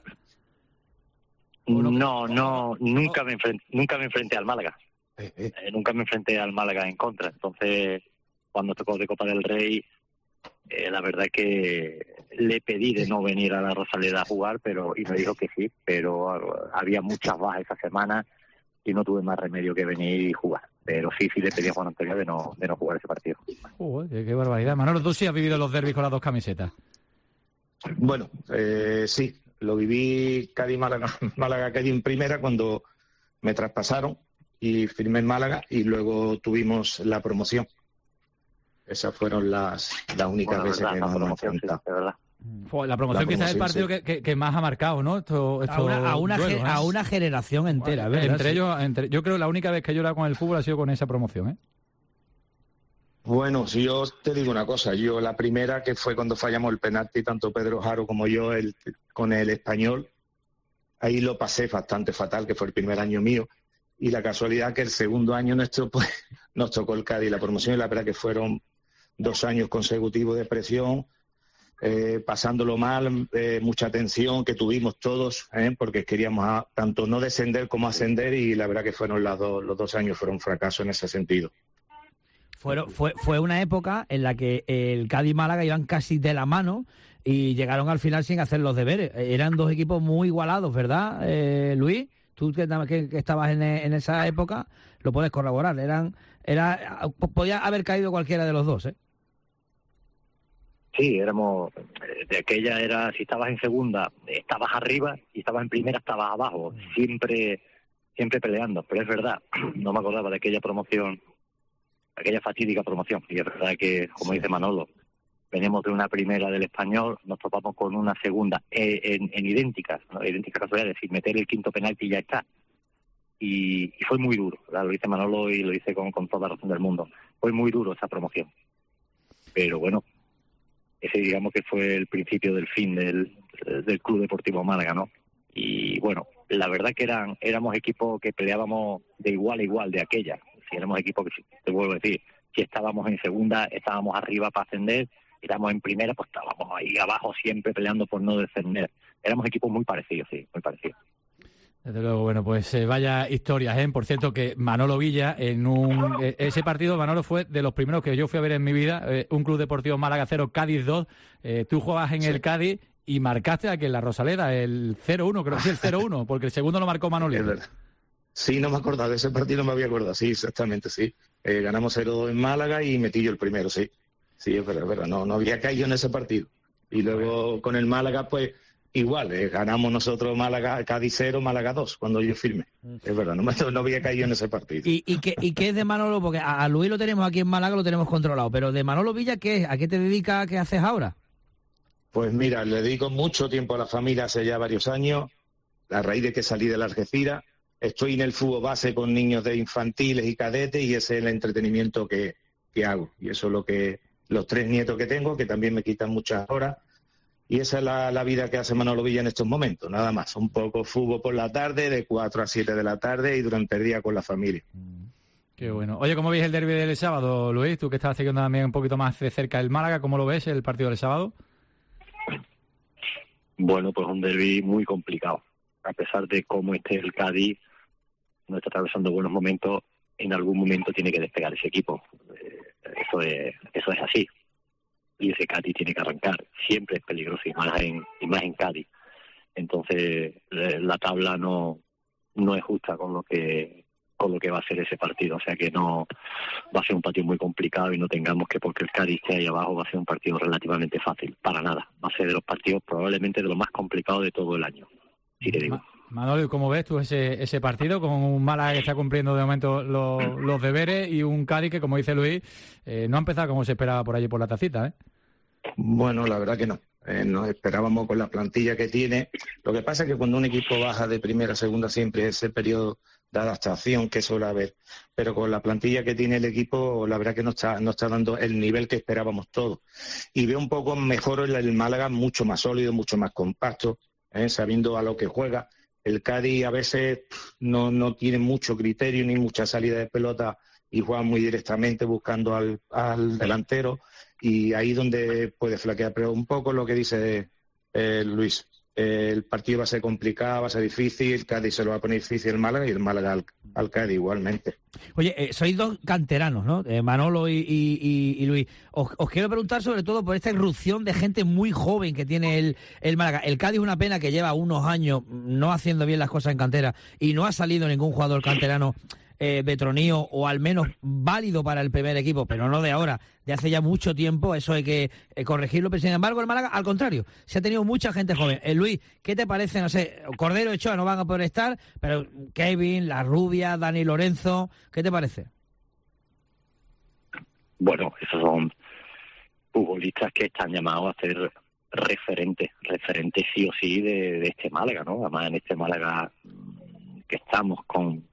No, nunca me enfrenté al Málaga. Nunca me enfrenté al Málaga en contra. Entonces, cuando tocó de Copa del Rey, la verdad que le pedí de no venir a la Rosaleda a jugar, y me dijo que sí, pero había muchas bajas esa semana y no tuve más remedio que venir y jugar. Pero sí le pedí a Juan Antonio de no jugar ese partido. Qué barbaridad. Manolo, tú sí has vivido los derbis con las dos camisetas. Bueno, sí, lo viví Málaga-Cádiz en primera cuando me traspasaron y firmé en Málaga, y luego tuvimos la promoción. Esas fueron las únicas veces que nos hemos enfrentado. Sí, de verdad. La promoción quizás es el partido que más ha marcado, ¿no? A una generación entera, ¿verdad? Yo creo que la única vez que he llorado con el fútbol ha sido con esa promoción, ¿eh? Bueno, si yo te digo una cosa, yo la primera, que fue cuando fallamos el penalti, tanto Pedro Jaro como yo, con el Español, ahí lo pasé bastante fatal, que fue el primer año mío, y la casualidad que el segundo año nuestro, pues, nos tocó el Cádiz la promoción, y la verdad que fueron 2 años consecutivos de presión, pasándolo mal, mucha tensión que tuvimos todos, porque queríamos tanto no descender como ascender, y la verdad que fueron los 2 años fueron un fracaso en ese sentido. Fue una época en la que el Cádiz y Málaga iban casi de la mano y llegaron al final sin hacer los deberes. Eran dos equipos muy igualados, ¿verdad, Luis? Tú que estabas en esa época lo puedes corroborar. Podía haber caído cualquiera de los dos, ¿eh? Sí, de aquella si estabas en segunda, estabas arriba, y estabas en primera, estabas abajo. Siempre siempre peleando, pero es verdad, no me acordaba de aquella promoción, aquella fatídica promoción, y es verdad que, como dice Manolo, venimos de una primera del Español, nos topamos con una segunda en idénticas, ¿no? Idénticas casualidades, sin meter el quinto penalti y ya está. Y fue muy duro, ¿verdad? Lo dice Manolo y lo dice con toda razón del mundo. Fue muy duro esa promoción. Pero bueno, ese digamos que fue el principio del fin del Club Deportivo Málaga, ¿no? Y bueno, la verdad que éramos equipos que peleábamos de igual a igual de aquella. Si éramos equipos que, te vuelvo a decir, si estábamos en segunda, estábamos arriba para ascender, estábamos en primera, pues estábamos ahí abajo siempre peleando por no descender. Éramos equipos muy parecidos, sí, muy parecidos. Desde luego, bueno, pues vaya historias, ¿eh? Por cierto, que Manolo Villa, ese partido, Manolo, fue de los primeros que yo fui a ver en mi vida, un Club Deportivo Málaga 0, Cádiz 2. Tú jugabas en el Cádiz y marcaste aquí en la Rosaleda, el 0-1, creo que sí, el 0-1, porque el segundo lo marcó Manolito. Es verdad. Sí, no me acordaba de ese partido, no me había acordado, sí, exactamente, sí. Ganamos 0-2 en Málaga y metí yo el primero, sí. Sí, es verdad, no había caído en ese partido. Y luego con el Málaga, pues igual, ganamos nosotros Málaga, Cádiz 0, Málaga 2, cuando yo firmé. Es verdad, no había caído en ese partido. ¿Y qué es de Manolo? Porque a Luis lo tenemos aquí en Málaga, lo tenemos controlado, pero de Manolo Villa, ¿qué es? ¿A qué te dedicas? ¿Qué haces ahora? Pues mira, le dedico mucho tiempo a la familia hace ya varios años, a raíz de que salí de la Algeciras. Estoy en el fútbol base con niños de infantiles y cadetes y ese es el entretenimiento que hago. Y eso es lo que los 3 nietos que tengo, que también me quitan muchas horas. Y esa es la vida que hace Manolo Villa en estos momentos, nada más. Un poco fútbol por la tarde, de 4 a 7 de la tarde y durante el día con la familia. Qué bueno. Oye, ¿cómo veis el derbi del sábado, Luis? Tú que estás siguiendo también un poquito más de cerca el Málaga, ¿cómo lo ves el partido del sábado? Bueno, pues un derbi muy complicado. A pesar de cómo esté el Cádiz, no está atravesando buenos momentos, en algún momento tiene que despegar ese equipo. Eso es así. Y ese Cádiz tiene que arrancar. Siempre es peligroso y más en Cádiz. Entonces la tabla no es justa con lo que va a ser ese partido. O sea que no va a ser un partido muy complicado y no tengamos que porque el Cádiz esté ahí abajo va a ser un partido relativamente fácil. Para nada. Va a ser de los partidos probablemente de los más complicados de todo el año. Sí te digo. Manolo, ¿cómo ves tú ese partido con un Málaga que está cumpliendo de momento los deberes y un Cádiz que, como dice Luis, no ha empezado como se esperaba por allí por la tacita, ¿eh? Bueno, la verdad que no. Nos esperábamos con la plantilla que tiene. Lo que pasa es que cuando un equipo baja de primera a segunda siempre es ese periodo de adaptación que suele haber. Pero con la plantilla que tiene el equipo, la verdad que no está dando el nivel que esperábamos todos. Y veo un poco mejor el Málaga, mucho más sólido, mucho más compacto, sabiendo a lo que juega. El Cádiz a veces no tiene mucho criterio ni mucha salida de pelota y juega muy directamente buscando al delantero y ahí donde puede flaquear. Pero un poco lo que dice Luis, el partido va a ser complicado, va a ser difícil, el Cádiz se lo va a poner difícil el Málaga y el Málaga al Cádiz igualmente. Oye, sois 2 canteranos, ¿no? Manolo y Luis. Os quiero preguntar sobre todo por esta irrupción de gente muy joven que tiene el Málaga. El Cádiz es una pena que lleva unos años no haciendo bien las cosas en cantera y no ha salido ningún jugador canterano de tronío o al menos válido para el primer equipo, pero no de ahora, de hace ya mucho tiempo. Eso hay que corregirlo, pero sin embargo el Málaga, al contrario, se ha tenido mucha gente joven. Luis, ¿qué te parece? No sé, Cordero y Ochoa no van a poder estar, pero Kevin, La Rubia, Dani Lorenzo, ¿qué te parece? Bueno, esos son futbolistas que están llamados a ser referentes sí o sí de este Málaga, ¿no? Además en este Málaga que estamos con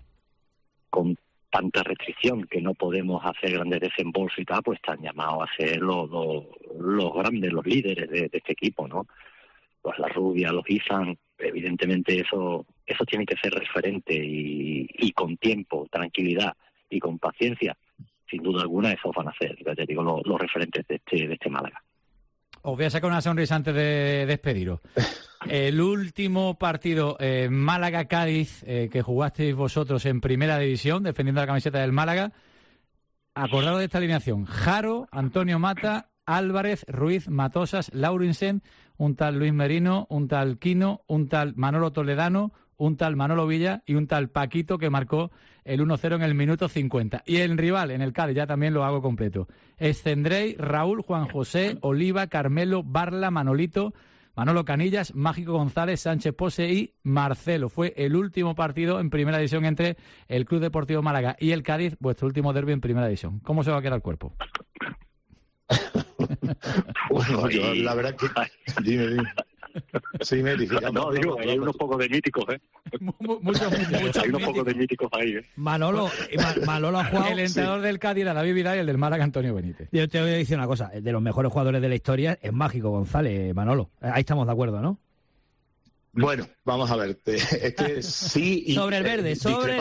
tanta restricción que no podemos hacer grandes desembolsos y tal, pues están llamados a ser los grandes, los líderes de este equipo, ¿no? Pues La Rubia, los Izan, evidentemente eso tiene que ser referente y con tiempo, tranquilidad y con paciencia, sin duda alguna, esos van a ser, ya te digo, los referentes de este Málaga. Os voy a sacar una sonrisa antes de despediros. El último partido, Málaga-Cádiz, que jugasteis vosotros en Primera División, defendiendo la camiseta del Málaga, acordado de esta alineación: Jaro, Antonio Mata, Álvarez, Ruiz, Matosas, Laurinsen, un tal Luis Merino, un tal Quino, un tal Manolo Toledano, un tal Manolo Villa y un tal Paquito, que marcó el 1-0 en el minuto 50. Y el rival, en el Cádiz, ya también lo hago completo: Escendrey, Raúl, Juan José, Oliva, Carmelo, Barla, Manolito, Manolo Canillas, Mágico González, Sánchez Pose y Marcelo. Fue el último partido en primera división entre el Club Deportivo Málaga y el Cádiz, vuestro último derbi en primera división. ¿Cómo se va a quedar el cuerpo? Bueno, yo la verdad que... Dime. Sí, me dije. No, digo, hay unos pocos de míticos, ¿eh? Muchos hay unos pocos de míticos ahí, ¿eh? Manolo ha jugado... El entrenador del Cádiz era David Vidal y el del Málaga Antonio Benítez. Yo te voy a decir una cosa, de los mejores jugadores de la historia es Mágico González, Manolo. Ahí estamos de acuerdo, ¿no? Bueno, vamos a ver. Es que sí... Y, sobre el verde. Sobre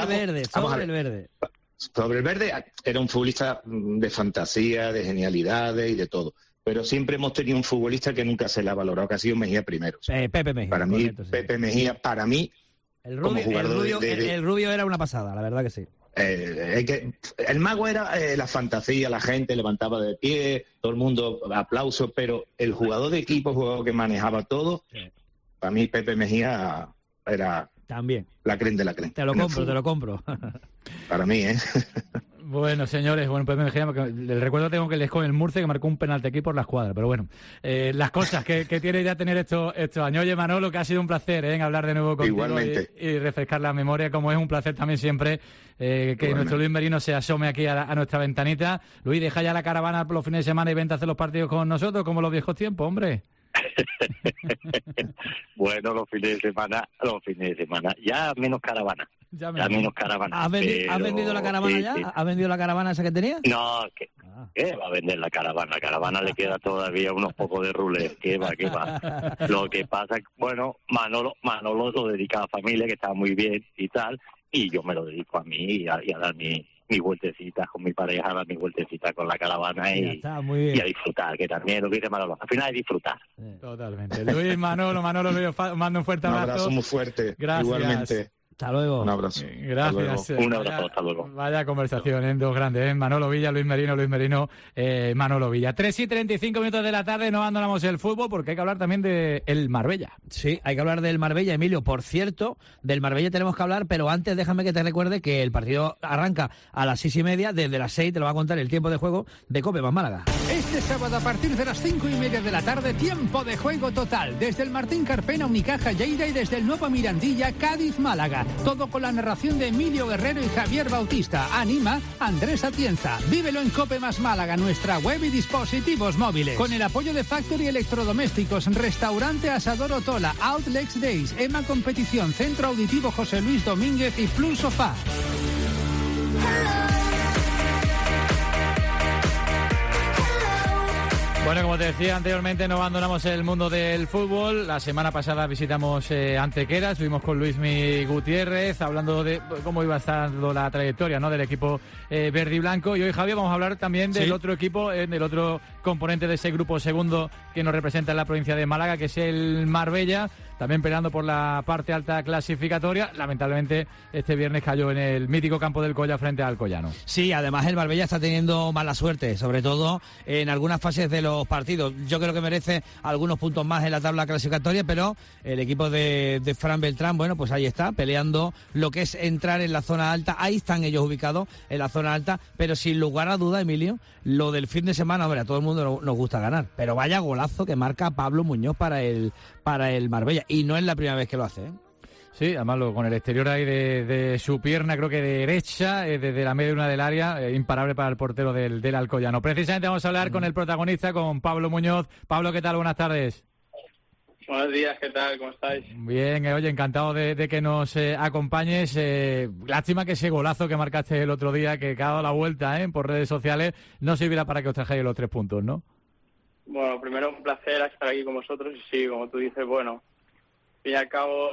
el verde era un futbolista de fantasía, de genialidades y de todo. Pero siempre hemos tenido un futbolista que nunca se le ha valorado, que ha sido Mejía primero. Pepe Mejía. Para mí, correcto, sí. Pepe Mejía, para mí, el Rubio era una pasada, la verdad que sí. El mago era la fantasía, la gente levantaba de pie, todo el mundo aplauso, pero el jugador de equipo, el jugador que manejaba todo, sí. Para mí Pepe Mejía era también la creen de la creen. Te lo compro. Para mí, Bueno, señores, Pepe Mejía, el recuerdo tengo que les con el Murcia que marcó un penalti aquí por la escuadra, pero bueno, las cosas que tiene ya tener estos años. Oye, Manolo, que ha sido un placer hablar de nuevo contigo y refrescar la memoria, como es un placer también siempre que nuestro Luis Merino se asome aquí a nuestra ventanita. Luis, deja ya la caravana por los fines de semana y vente a hacer los partidos con nosotros, como los viejos tiempos, hombre. Bueno, los fines de semana, ya menos caravana. Ya menos caravana. ¿Has vendido la caravana ya? Sí. ¿Has vendido la caravana esa que tenías? No, ¿qué va a vender la caravana? La caravana le queda todavía unos pocos de rulés. ¿Qué va? Lo que pasa es que, bueno, Manolo lo dedica a la familia, que está muy bien y tal, y yo me lo dedico a mí y a dar mis vueltecitas con mi pareja, a dar mis vueltecitas con la caravana y a disfrutar, que también lo que dice Manolo, al final es disfrutar. Totalmente. Luis, Manolo, Luis, mando un fuerte abrazo. Un abrazo muy fuerte. Gracias. Igualmente. Hasta luego. Un abrazo. Gracias. Un abrazo, hasta luego. Vaya conversación, dos grandes, Manolo Villa, Luis Merino, Manolo Villa. 3:35 de la tarde, no abandonamos el fútbol porque hay que hablar también de el Marbella. Sí, hay que hablar del Marbella, Emilio. Por cierto, del Marbella tenemos que hablar, pero antes déjame que te recuerde que el partido arranca a las 6:30, desde las 6 te lo va a contar el tiempo de juego de Cope más Málaga. Este sábado a partir de las 5:30 de la tarde, tiempo de juego total, desde el Martín Carpena, Unicaja Lleida y desde el Nuevo Mirandilla, Cádiz Málaga. Todo con la narración de Emilio Guerrero y Javier Bautista. Anima Andrés Atienza. Vívelo en Cope más Málaga, nuestra web y dispositivos móviles. Con el apoyo de Factory Electrodomésticos, Restaurante Asador Otola, Outlets Days, EMA Competición, Centro Auditivo José Luis Domínguez y Plus Sofá. Bueno, como te decía anteriormente, no abandonamos el mundo del fútbol. La semana pasada visitamos Antequera, estuvimos con Luismi Gutiérrez hablando de cómo iba estando la trayectoria, ¿no?, del equipo verde y blanco. Y hoy, Javier, vamos a hablar también del otro equipo, del otro componente de ese grupo segundo que nos representa en la provincia de Málaga, que es el Marbella, también peleando por la parte alta clasificatoria. Lamentablemente, este viernes cayó en el mítico campo del Colla frente al Collano. Sí, además el Marbella está teniendo mala suerte, sobre todo en algunas fases de los partidos. Yo creo que merece algunos puntos más en la tabla clasificatoria, pero el equipo de Fran Beltrán, bueno, pues ahí está, peleando lo que es entrar en la zona alta. Ahí están ellos ubicados, en la zona alta, pero sin lugar a duda, Emilio, lo del fin de semana, hombre, a todo el mundo nos gusta ganar, pero vaya golazo que marca Pablo Muñoz para el Marbella, y no es la primera vez que lo hace, ¿eh? Sí, además con el exterior ahí de su pierna, creo que de derecha, desde la media luna del área, imparable para el portero del Alcoyano. Precisamente vamos a hablar con el protagonista, con Pablo Muñoz. Pablo, ¿qué tal? Buenas tardes. Buenos días, ¿qué tal? ¿Cómo estáis? Bien, oye, encantado de que nos acompañes. Lástima que ese golazo que marcaste el otro día, que ha dado la vuelta por redes sociales, no sirviera para que os trajerais los 3 puntos, ¿no? Bueno, primero un placer estar aquí con vosotros y sí, como tú dices, bueno, al fin y al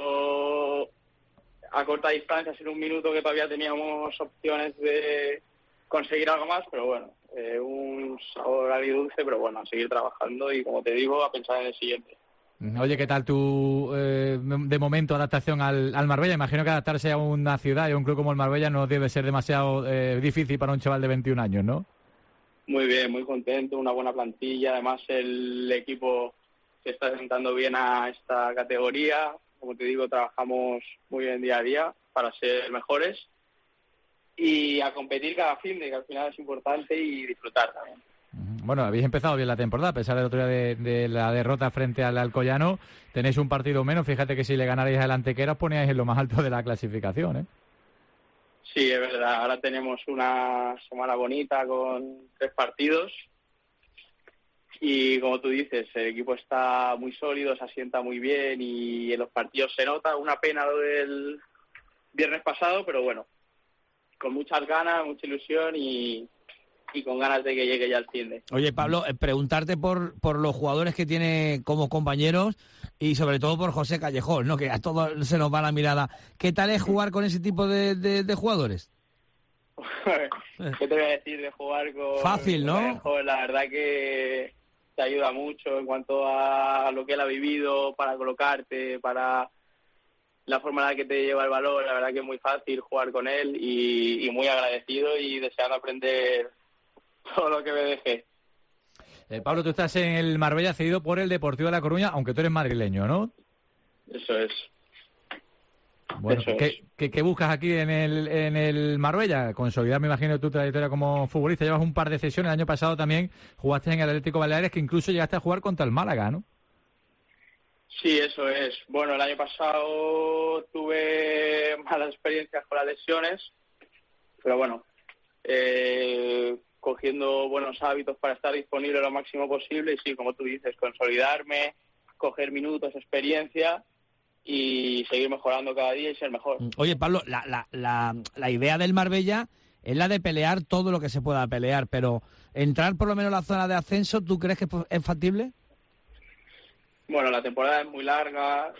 cabo, a corta distancia, sin un minuto que todavía teníamos opciones de conseguir algo más, pero bueno, un sabor agridulce, pero bueno, a seguir trabajando y, como te digo, a pensar en el siguiente. Oye, ¿qué tal tu, de momento, adaptación al Marbella? Imagino que adaptarse a una ciudad y a un club como el Marbella no debe ser demasiado difícil para un chaval de 21 años, ¿no? Muy bien, muy contento, una buena plantilla, además el equipo se está sentando bien a esta categoría, como te digo, trabajamos muy bien día a día para ser mejores y a competir cada fin de que al final es importante y disfrutar también. Bueno, habéis empezado bien la temporada, a pesar del otro día de la derrota frente al Alcoyano. Tenéis un partido menos, fíjate que si le ganarais al Antequera os poníais en lo más alto de la clasificación, ¿eh? Sí, es verdad. Ahora tenemos una semana bonita con 3 partidos. Y como tú dices, el equipo está muy sólido, se asienta muy bien y en los partidos se nota. Una pena lo del viernes pasado, pero bueno, con muchas ganas, mucha ilusión y con ganas de que llegue ya el fin de. Oye, Pablo, preguntarte por los jugadores que tiene como compañeros y sobre todo por José Callejón, ¿no? Que a todos se nos va la mirada. ¿Qué tal es jugar con ese tipo de jugadores? ¿Qué te voy a decir de jugar con Fácil, ¿no? Callejón? La verdad que te ayuda mucho en cuanto a lo que él ha vivido, para colocarte, para la forma en la que te lleva el balón. La verdad que es muy fácil jugar con él y muy agradecido y deseando aprender todo lo que me dejé. Pablo, tú estás en el Marbella cedido por el Deportivo de La Coruña, aunque tú eres madrileño, ¿no? Eso es. Bueno, ¿qué buscas aquí en el Marbella? Consolidar, me imagino, tu trayectoria como futbolista. Llevas un par de sesiones. El año pasado también jugaste en el Atlético Baleares, que incluso llegaste a jugar contra el Málaga, ¿no? Sí, eso es. Bueno, el año pasado tuve malas experiencias con las lesiones, pero bueno, cogiendo buenos hábitos para estar disponible lo máximo posible y sí, como tú dices, consolidarme, coger minutos, experiencia y seguir mejorando cada día y ser mejor. Oye, Pablo, la idea del Marbella es la de pelear todo lo que se pueda pelear, pero entrar por lo menos en la zona de ascenso, ¿tú crees que es factible? Bueno, la temporada es muy larga,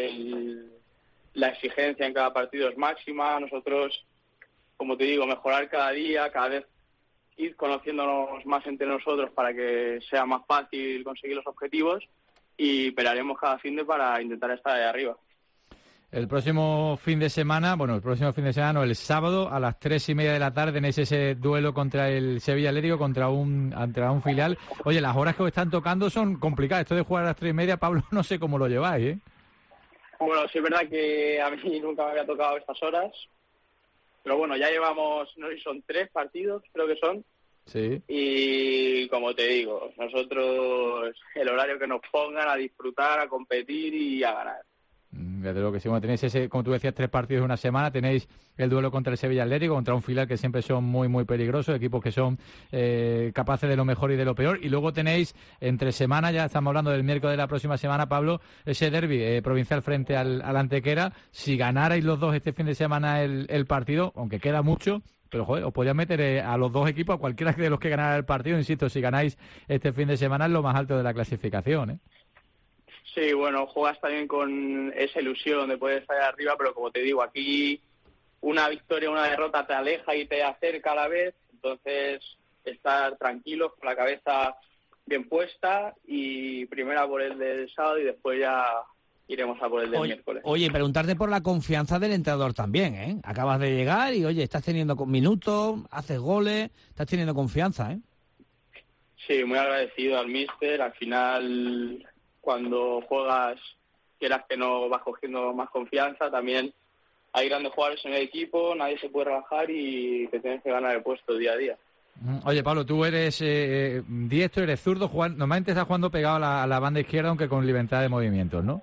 la exigencia en cada partido es máxima. Nosotros, como te digo, mejorar cada día, cada vez ir conociéndonos más entre nosotros para que sea más fácil conseguir los objetivos y pelearemos cada fin de para intentar estar ahí arriba. El próximo fin de semana, el sábado a las 3:30 de la tarde tenéis ese duelo contra el Sevilla Atlético, contra un filial. Oye, las horas que os están tocando son complicadas. Esto de jugar a las 3:30, Pablo, no sé cómo lo lleváis, ¿eh? Bueno, sí es verdad que a mí nunca me había tocado estas horas, pero bueno, ya llevamos, no sé si son 3 partidos, creo que son. Sí. Y como te digo, nosotros el horario que nos pongan, a disfrutar, a competir y a ganar. Desde luego que sí, bueno, tenéis ese, como tú decías, 3 partidos en una semana, tenéis el duelo contra el Sevilla Atlético, contra un filial que siempre son muy, muy peligrosos, equipos que son capaces de lo mejor y de lo peor, y luego tenéis entre semana, ya estamos hablando del miércoles de la próxima semana, Pablo, ese derbi provincial frente al Antequera. Si ganarais los dos este fin de semana el partido, aunque queda mucho, pero joder, os podrían meter a los dos equipos, a cualquiera de los que ganara el partido, insisto, si ganáis este fin de semana es lo más alto de la clasificación, ¿eh? Sí, bueno, juegas también con esa ilusión de poder estar arriba, pero como te digo, aquí una victoria, una derrota te aleja y te acerca a la vez, entonces estar tranquilos, con la cabeza bien puesta y primero por el del sábado y después ya iremos a por el del miércoles. Oye, preguntarte por la confianza del entrenador también, ¿eh? Acabas de llegar y, oye, estás teniendo minutos, haces goles, estás teniendo confianza, ¿eh? Sí, muy agradecido al míster. Al final, cuando juegas, quieras que no, vas cogiendo más confianza. También hay grandes jugadores en el equipo, nadie se puede relajar y te tienes que ganar el puesto día a día. Oye, Pablo, tú eres diestro, eres zurdo, normalmente estás jugando pegado a la banda izquierda, aunque con libertad de movimientos, ¿no?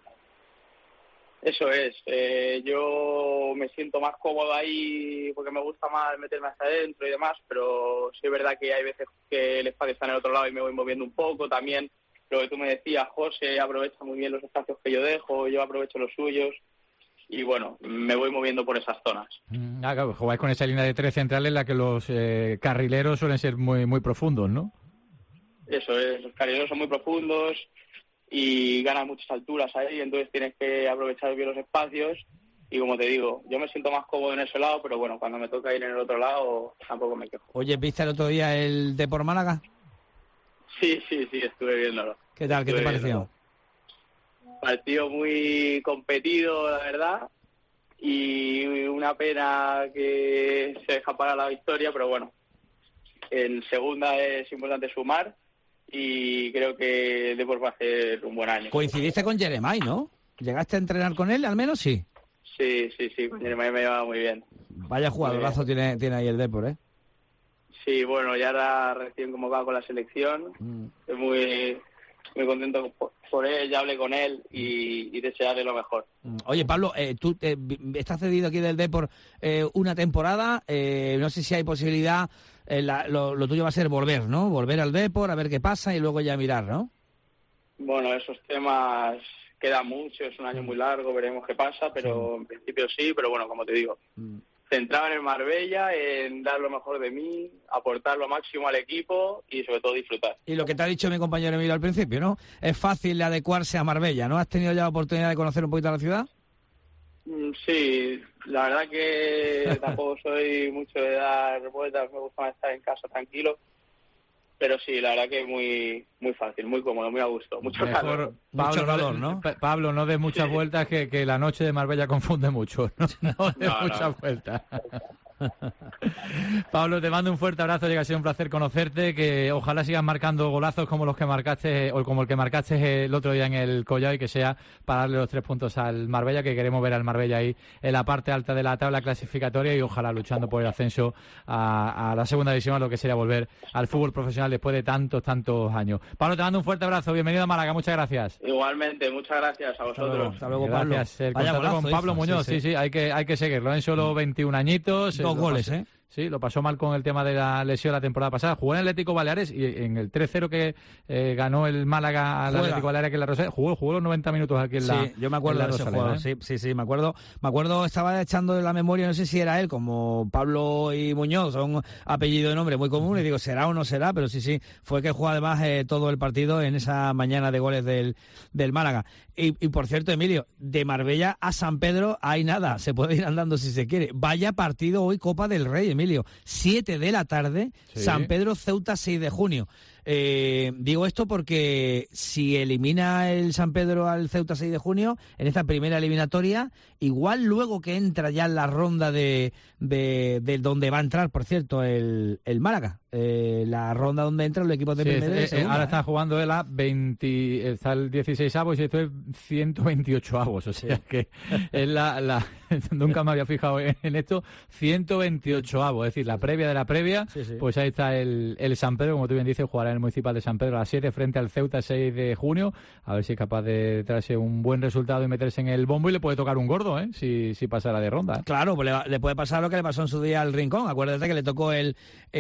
Eso es. Yo me siento más cómodo ahí porque me gusta más meterme hacia adentro y demás, pero sí es verdad que hay veces que el espacio está en el otro lado y me voy moviendo un poco. También lo que tú me decías, José aprovecha muy bien los espacios que yo dejo, yo aprovecho los suyos y bueno, me voy moviendo por esas zonas. Claro, jugáis con esa línea de 3 centrales en la que los carrileros suelen ser muy, muy profundos, ¿no? Eso es, los carrileros son muy profundos y ganan muchas alturas ahí, entonces tienes que aprovechar bien los espacios y como te digo, yo me siento más cómodo en ese lado, pero bueno, cuando me toca ir en el otro lado tampoco me quejo. Oye, ¿viste el otro día el Depor Málaga? Sí, estuve viéndolo. ¿Qué tal? ¿Qué te pareció? Partido muy competido, la verdad, y una pena que se escapara la victoria, pero bueno, en segunda es importante sumar y creo que el Depor va a hacer un buen año. Coincidiste con Jeremai, ¿no? ¿Llegaste a entrenar con él, al menos? Sí. Sí, con Jeremai me llevaba muy bien. Vaya jugadorazo tiene ahí el Depor, ¿eh? Sí, bueno, ya era recién convocado con la selección. Estoy muy contento por él, ya hablé con él y desearle lo mejor. Oye, Pablo, tú estás cedido aquí del Depor una temporada. No sé si hay posibilidad, lo tuyo va a ser volver, ¿no? Volver al Depor, a ver qué pasa y luego ya mirar, ¿no? Bueno, esos temas quedan mucho, es un año muy largo, veremos qué pasa, pero en principio sí, pero bueno, como te digo, centrado en el Marbella, en dar lo mejor de mí, aportar lo máximo al equipo y sobre todo disfrutar. Y lo que te ha dicho mi compañero Emilio al principio, ¿no? Es fácil adecuarse a Marbella, ¿no? ¿Has tenido ya la oportunidad de conocer un poquito la ciudad? Sí, la verdad que tampoco soy mucho de dar vueltas, me gusta más estar en casa tranquilo. Pero sí, la verdad que muy fácil, muy cómodo, muy a gusto, mucho calor. Pablo, no des muchas vueltas, que la noche de Marbella confunde mucho. No des muchas vueltas. Pablo, te mando un fuerte abrazo, llega a ser un placer conocerte, que ojalá sigas marcando golazos como los que marcaste o como el que marcaste el otro día en el Collao, y que sea para darle los 3 puntos al Marbella, que queremos ver al Marbella ahí en la parte alta de la tabla clasificatoria y ojalá luchando por el ascenso a la segunda división, a lo que sería volver al fútbol profesional después de tantos años. Pablo, te mando un fuerte abrazo, bienvenido a Málaga, muchas gracias. Igualmente, muchas gracias a vosotros. Hasta luego, Pablo. Gracias. El contacto con Pablo Muñoz, sí, hay que seguirlo, en solo 21 añitos. 2 goles, ¿eh? Sí, lo pasó mal con el tema de la lesión la temporada pasada. Jugó en el Atlético Baleares y en el 3-0 que ganó el Málaga al Atlético Baleares aquí en la Rosaleda, jugó los 90 minutos aquí en la Rosaleda. Sí, yo me acuerdo de ese jugador, sí, me acuerdo, estaba echando de la memoria, no sé si era él, como Pablo y Muñoz, son apellido de nombre muy común, y digo, será o no será, pero sí, fue que jugó además todo el partido en esa mañana de goles del Málaga. Y por cierto, Emilio, de Marbella a San Pedro hay nada, se puede ir andando si se quiere. Vaya partido hoy, Copa del Rey, Emilio, 7 de la tarde, sí. San Pedro, Ceuta, 6 de junio. Digo esto porque si elimina el San Pedro al Ceuta 6 de junio, en esta primera eliminatoria, igual luego que entra ya en la ronda de donde va a entrar, por cierto, el Málaga, la ronda donde entran los equipos de primera y de segunda. Ahora está jugando él está el 16avos y esto es 128avos, o sea que es nunca me había fijado en esto, 128avos, es decir, la previa de la previa, pues ahí está el San Pedro, como tú bien dices, jugará en el Municipal de San Pedro a las 7 frente al Ceuta el 6 de junio, a ver si es capaz de traerse un buen resultado y meterse en el bombo, y le puede tocar un gordo, si pasara de ronda. Claro, pues le puede pasar lo que le pasó en su día al Rincón, acuérdate que le tocó el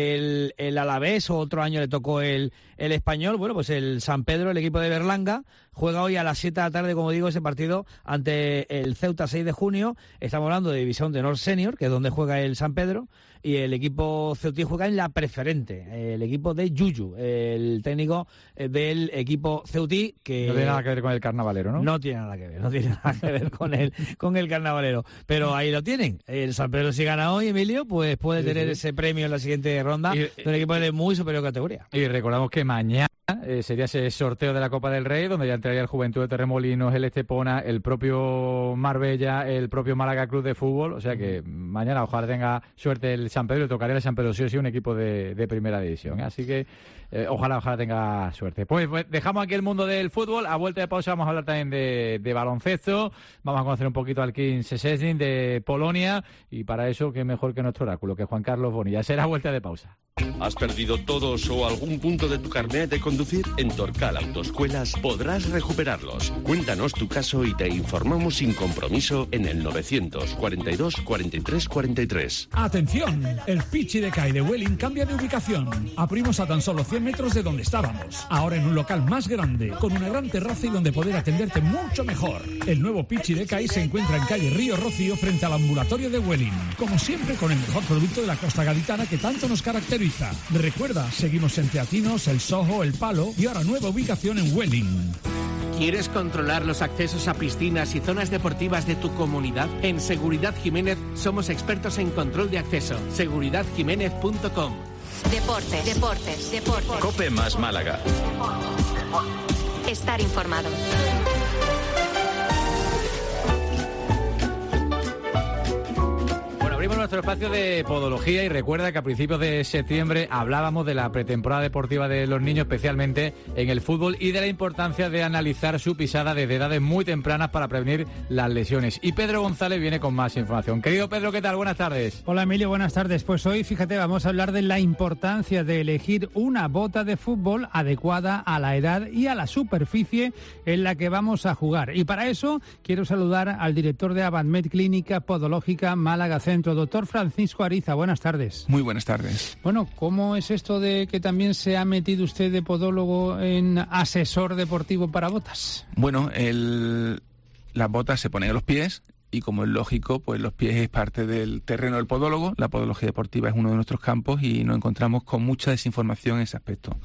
Alavés, o otro año le tocó el Español. Bueno, pues el San Pedro, el equipo de Berlanga, juega hoy a las 7 de la tarde, como digo, ese partido ante el Ceuta 6 de junio. Estamos hablando de División de Honor Senior, que es donde juega el San Pedro, y el equipo ceutí juega en la preferente, el equipo de Yuyu, el técnico del equipo ceutí, que no tiene nada que ver con el carnavalero, ¿no? No tiene nada que ver con el carnavalero, pero ahí lo tienen. El San Pedro, si gana hoy, Emilio, pues puede tener ese premio en la siguiente ronda de un equipo de muy superior categoría. Y recordamos que mañana sería ese sorteo de la Copa del Rey, donde ya entraría el Juventud de Torremolinos, el Estepona, el propio Marbella, el propio Málaga Club de Fútbol, o sea que mañana ojalá tenga suerte el San Pedro, y tocaría el San Pedro sí o sí un equipo de primera división, así que ojalá tenga suerte. Pues dejamos aquí el mundo del fútbol, a vuelta de pausa vamos a hablar también de baloncesto, vamos a conocer un poquito al Kings Szczecin de Polonia, y para eso qué mejor que nuestro oráculo, que Juan Carlos Bonilla. Será vuelta de pausa. ¿Has perdido todos o algún punto de tu carnet de conducir? En Torcal Autoescuelas podrás recuperarlos. Cuéntanos tu caso y te informamos sin compromiso en el 942 43 43. ¡Atención! El Pichi de Kai de Welling cambia de ubicación. Abrimos a tan solo 100 metros de donde estábamos. Ahora en un local más grande, con una gran terraza y donde poder atenderte mucho mejor. El nuevo Pichi de Kai se encuentra en calle Río Rocío frente al ambulatorio de Welling. Como siempre, con el mejor producto de la costa gaditana que tanto nos caracteriza. Recuerda, seguimos en Teatinos, El Soho, El Palo y ahora nueva ubicación en Welling. ¿Quieres controlar los accesos a piscinas y zonas deportivas de tu comunidad? En Seguridad Jiménez somos expertos en control de acceso. seguridadjiménez.com. Deportes. COPE más Málaga. Estar informado. abrimos nuestro espacio de podología y recuerda que a principios de septiembre hablábamos de la pretemporada deportiva de los niños, especialmente en el fútbol, y de la importancia de analizar su pisada desde edades muy tempranas para prevenir las lesiones. Y Pedro González viene con más información. Querido Pedro, ¿qué tal? Buenas tardes. Hola Emilio, buenas tardes. Pues hoy, fíjate, vamos a hablar de la importancia de elegir una bota de fútbol adecuada a la edad y a la superficie en la que vamos a jugar. Y para eso quiero saludar al director de Abadmed Clínica Podológica Málaga Centro, doctor Francisco Ariza. Buenas tardes. Muy buenas tardes. Bueno, ¿cómo es esto de que también se ha metido usted de podólogo en asesor deportivo para botas? Bueno, las botas se ponen a los pies y, como es lógico, pues los pies es parte del terreno del podólogo. La podología deportiva es uno de nuestros campos y nos encontramos con mucha desinformación en ese aspecto.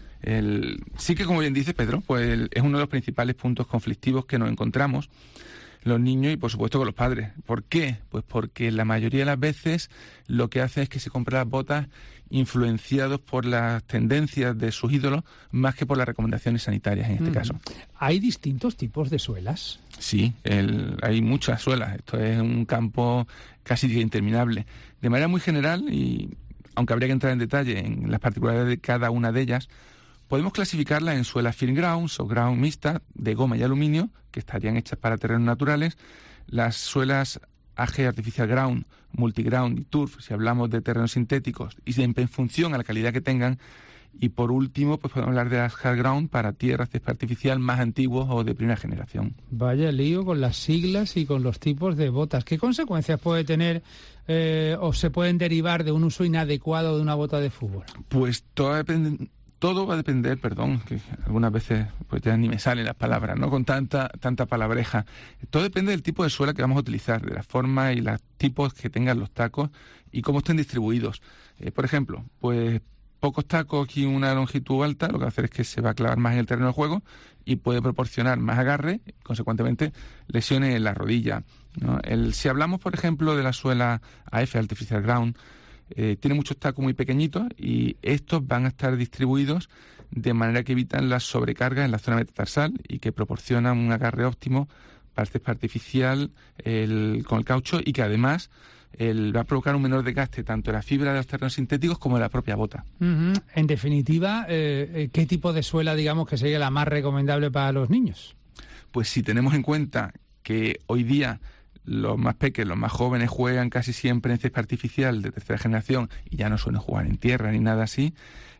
Sí que, como bien dice Pedro, pues es uno de los principales puntos conflictivos que nos encontramos los niños y, por supuesto, con los padres. ¿Por qué? Pues porque la mayoría de las veces lo que hace es que se compran las botas influenciados por las tendencias de sus ídolos más que por las recomendaciones sanitarias en este caso. ¿Hay distintos tipos de suelas? Sí, hay muchas suelas. Esto es un campo casi interminable. De manera muy general, y aunque habría que entrar en detalle en las particularidades de cada una de ellas, podemos clasificarlas en suelas firm ground, soft ground mixtas, de goma y aluminio, que estarían hechas para terrenos naturales, las suelas AG Artificial Ground, Multiground y Turf, si hablamos de terrenos sintéticos, y en función a la calidad que tengan. Y por último, pues podemos hablar de las Hard Ground para tierras de césped artificial más antiguos o de primera generación. Vaya lío con las siglas y con los tipos de botas. ¿Qué consecuencias puede tener o se pueden derivar de un uso inadecuado de una bota de fútbol? Pues todo va a depender, que algunas veces pues ya ni me salen las palabras, ¿no? Con tanta palabreja. Todo depende del tipo de suela que vamos a utilizar, de la forma y los tipos que tengan los tacos y cómo estén distribuidos. Por ejemplo, pues pocos tacos y una longitud alta, lo que va a hacer es que se va a clavar más en el terreno de juego y puede proporcionar más agarre, y consecuentemente lesiones en la rodilla, ¿no? Si hablamos, por ejemplo, de la suela AF Artificial Ground, tiene muchos tacos muy pequeñitos y estos van a estar distribuidos de manera que evitan las sobrecargas en la zona metatarsal y que proporcionan un agarre óptimo para el césped artificial con el caucho, y que además va a provocar un menor desgaste tanto en la fibra de los terrenos sintéticos como en la propia bota. En definitiva, ¿qué tipo de suela, digamos, que sería la más recomendable para los niños? Pues si tenemos en cuenta que hoy día los más pequeños, los más jóvenes juegan casi siempre en césped artificial de tercera generación y ya no suelen jugar en tierra ni nada así,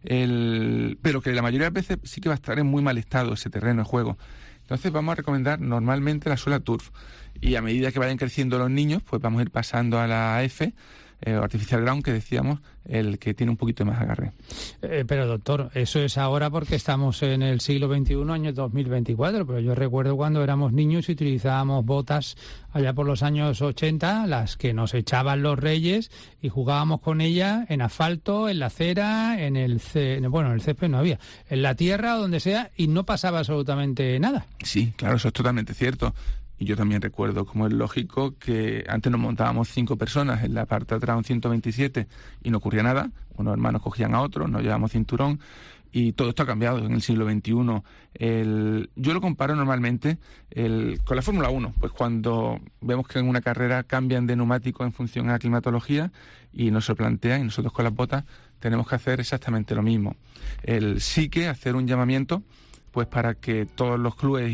pero que la mayoría de las veces sí que va a estar en muy mal estado ese terreno de juego. Entonces vamos a recomendar normalmente la suela Turf, y a medida que vayan creciendo los niños, pues vamos a ir pasando a la AF, Artificial Ground, que decíamos, el que tiene un poquito más agarre. Pero doctor, eso es ahora porque estamos en el siglo XXI, año 2024, pero yo recuerdo cuando éramos niños y utilizábamos botas allá por los años 80, las que nos echaban los reyes, y jugábamos con ellas en asfalto, en la acera, en el césped no había, en la tierra o donde sea, y no pasaba absolutamente nada. Sí, claro, eso es totalmente cierto. Y yo también recuerdo, como es lógico, que antes nos montábamos 5 personas en la parte de atrás, un 127, y no ocurría nada. Unos hermanos cogían a otros, no llevábamos cinturón, y todo esto ha cambiado en el siglo XXI. Yo lo comparo normalmente con la Fórmula 1, pues cuando vemos que en una carrera cambian de neumático en función a la climatología y nos lo plantean, y nosotros con las botas tenemos que hacer exactamente lo mismo. Sí que hacer un llamamiento pues para que todos los clubes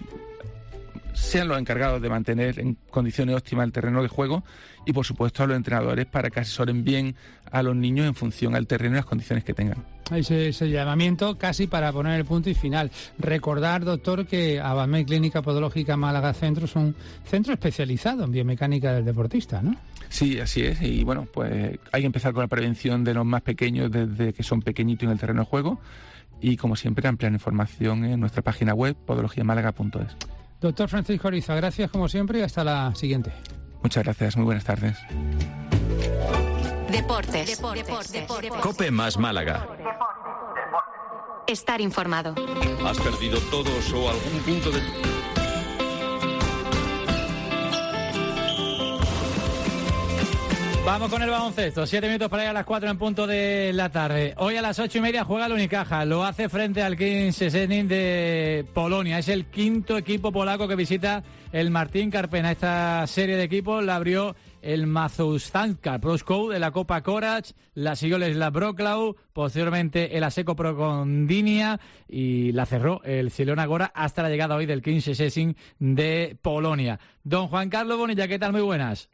sean los encargados de mantener en condiciones óptimas el terreno de juego, y por supuesto a los entrenadores para que asesoren bien a los niños en función al terreno y las condiciones que tengan. Ese llamamiento casi para poner el punto y final. Recordar, doctor, que Abadmed Clínica Podológica Málaga Centro es un centro especializado en biomecánica del deportista, ¿no? Sí, así es, y bueno, pues hay que empezar con la prevención de los más pequeños desde que son pequeñitos en el terreno de juego, y como siempre ampliar información en nuestra página web podologiamálaga.es. Doctor Francisco Ariza, gracias como siempre y hasta la siguiente. Muchas gracias, muy buenas tardes. Deportes. COPE más Málaga. Estar informado. ¿Has perdido todos o algún punto de Vamos con el baloncesto. 7 minutos para ir a las 4 en punto de la tarde. Hoy a las 8:30 juega el Unicaja. Lo hace frente al King Szczecin de Polonia. Es el quinto equipo polaco que visita el Martín Carpena. Esta serie de equipos la abrió el Mazowszanka Proskov de la Copa Korach, la siguió el Slavia Wrocław, posteriormente el Asseco Pro Condinia y la cerró el Zielona Góra hasta la llegada hoy del King Szczecin de Polonia. Don Juan Carlos Bonilla, ¿qué tal? Muy buenas.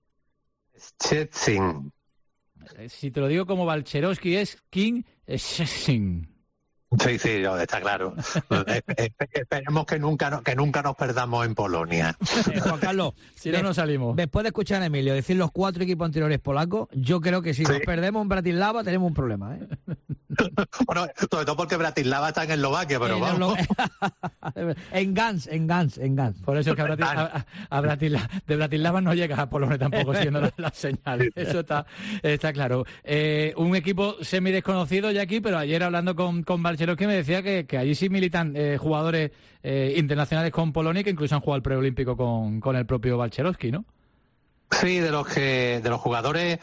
Szczecin. Si te lo digo como Balcherowski es King Szczecin. Sí, está claro. Esperemos que nunca nos perdamos en Polonia. Juan Carlos, si no nos salimos. Después de escuchar a Emilio decir los 4 equipos anteriores polacos, yo creo que si nos perdemos en Bratislava tenemos un problema, ¿eh? Bueno, sobre todo porque Bratislava está en Eslovaquia, pero vamos. En Gans. Por eso es que de Bratislava no llega a Polonia tampoco, siendo la señal. Eso está claro. Un equipo semi desconocido ya aquí, pero ayer hablando con Balcherowski me decía que allí sí militan jugadores internacionales con Polonia y que incluso han jugado el preolímpico con el propio Balcherowski, ¿no? Sí, de los jugadores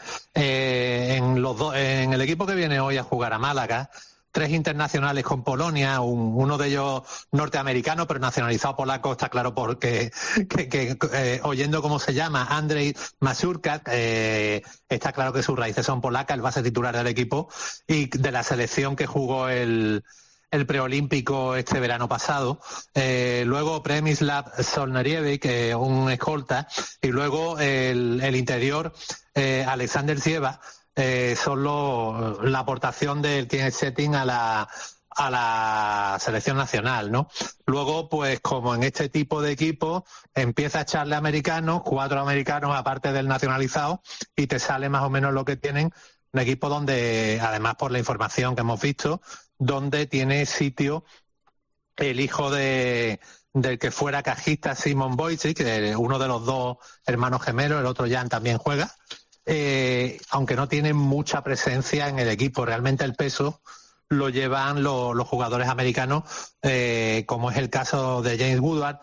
en el equipo que viene hoy a jugar a Málaga, 3 internacionales con Polonia, uno de ellos norteamericano pero nacionalizado polaco, está claro porque oyendo cómo se llama, Andrzej Mazurka, está claro que sus raíces son polacas, el base titular del equipo y de la selección que jugó el preolímpico este verano pasado, luego Przemysław Solneriewicz, un escolta, y luego el interior, Aleksander Zieva, son la aportación del King Szczecin a la selección nacional, ¿no? Luego, pues como en este tipo de equipos, empieza a echarle americanos, 4 americanos aparte del nacionalizado, y te sale más o menos lo que tienen, un equipo donde, además por la información que hemos visto, donde tiene sitio el hijo del que fuera cajista Simon Wojcik, uno de los 2 hermanos gemelos, el otro Jan también juega, aunque no tiene mucha presencia en el equipo. Realmente el peso lo llevan los jugadores americanos, como es el caso de James Woodward,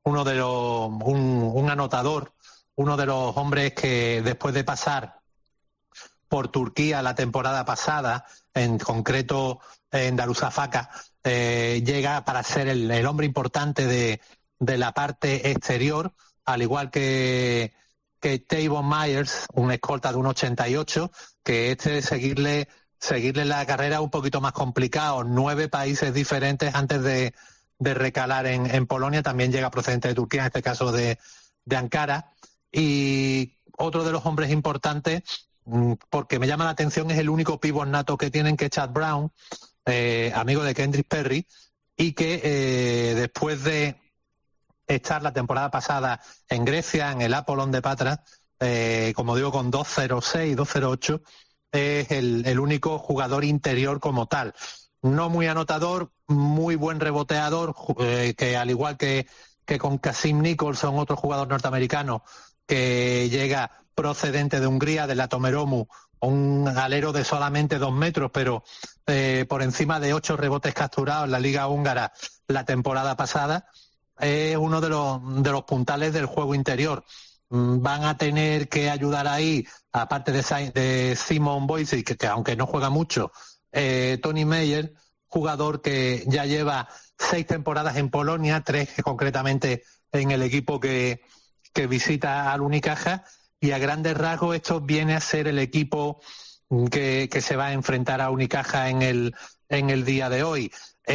un anotador, uno de los hombres que después de pasar por Turquía la temporada pasada, en concreto en Darüşşafaka, llega para ser el hombre importante de la parte exterior, al igual que Tavon Myers, un escolta de 1,88, que seguirle la carrera un poquito más complicado. 9 países diferentes antes de recalar en Polonia, también llega procedente de Turquía, en este caso de Ankara. Y otro de los hombres importantes, porque me llama la atención, es el único pívot nato que tienen, que es Chad Brown, amigo de Kendrick Perry, y que después de estar la temporada pasada en Grecia, en el Apollon de Patras, como digo, con 2.06, 2.08, es el único jugador interior como tal. No muy anotador, muy buen reboteador, que al igual que con Kasim Nicholson, otro jugador norteamericano que llega procedente de Hungría, de la Tomeromu, un alero de solamente 2 metros, pero por encima de 8 rebotes capturados en la Liga Húngara la temporada pasada, es uno de los puntales del juego interior. Van a tener que ayudar ahí, aparte de Simon Wojcik, que aunque no juega mucho, Tony Meyer, jugador que ya lleva 6 temporadas en Polonia, 3 concretamente en el equipo que visita al Unicaja, y a grandes rasgos esto viene a ser el equipo que se va a enfrentar a Unicaja en el día de hoy.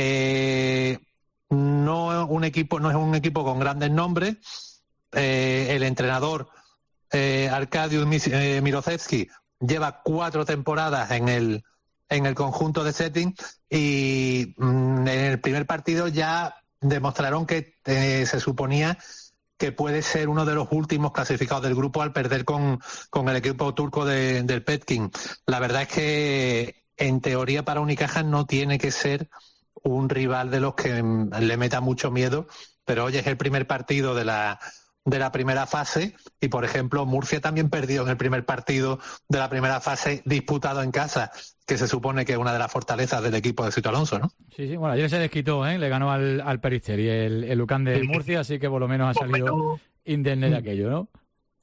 No es un equipo con grandes nombres. El entrenador Arkadiusz Mirosevski lleva 4 temporadas en el conjunto de Szczecin, y en el primer partido ya demostraron que se suponía que puede ser uno de los últimos clasificados del grupo al perder con el equipo turco del Petkin. La verdad es que en teoría para Unicaja no tiene que ser un rival de los que le meta mucho miedo, pero oye, es el primer partido de la primera fase, y por ejemplo Murcia también perdió en el primer partido de la primera fase disputado en casa, que se supone que es una de las fortalezas del equipo de Sito Alonso, ¿no? Sí, bueno, ayer se desquitó, le ganó al Peristeri el Lucan de Murcia, así que por lo menos ha salido indemne de aquello, ¿no?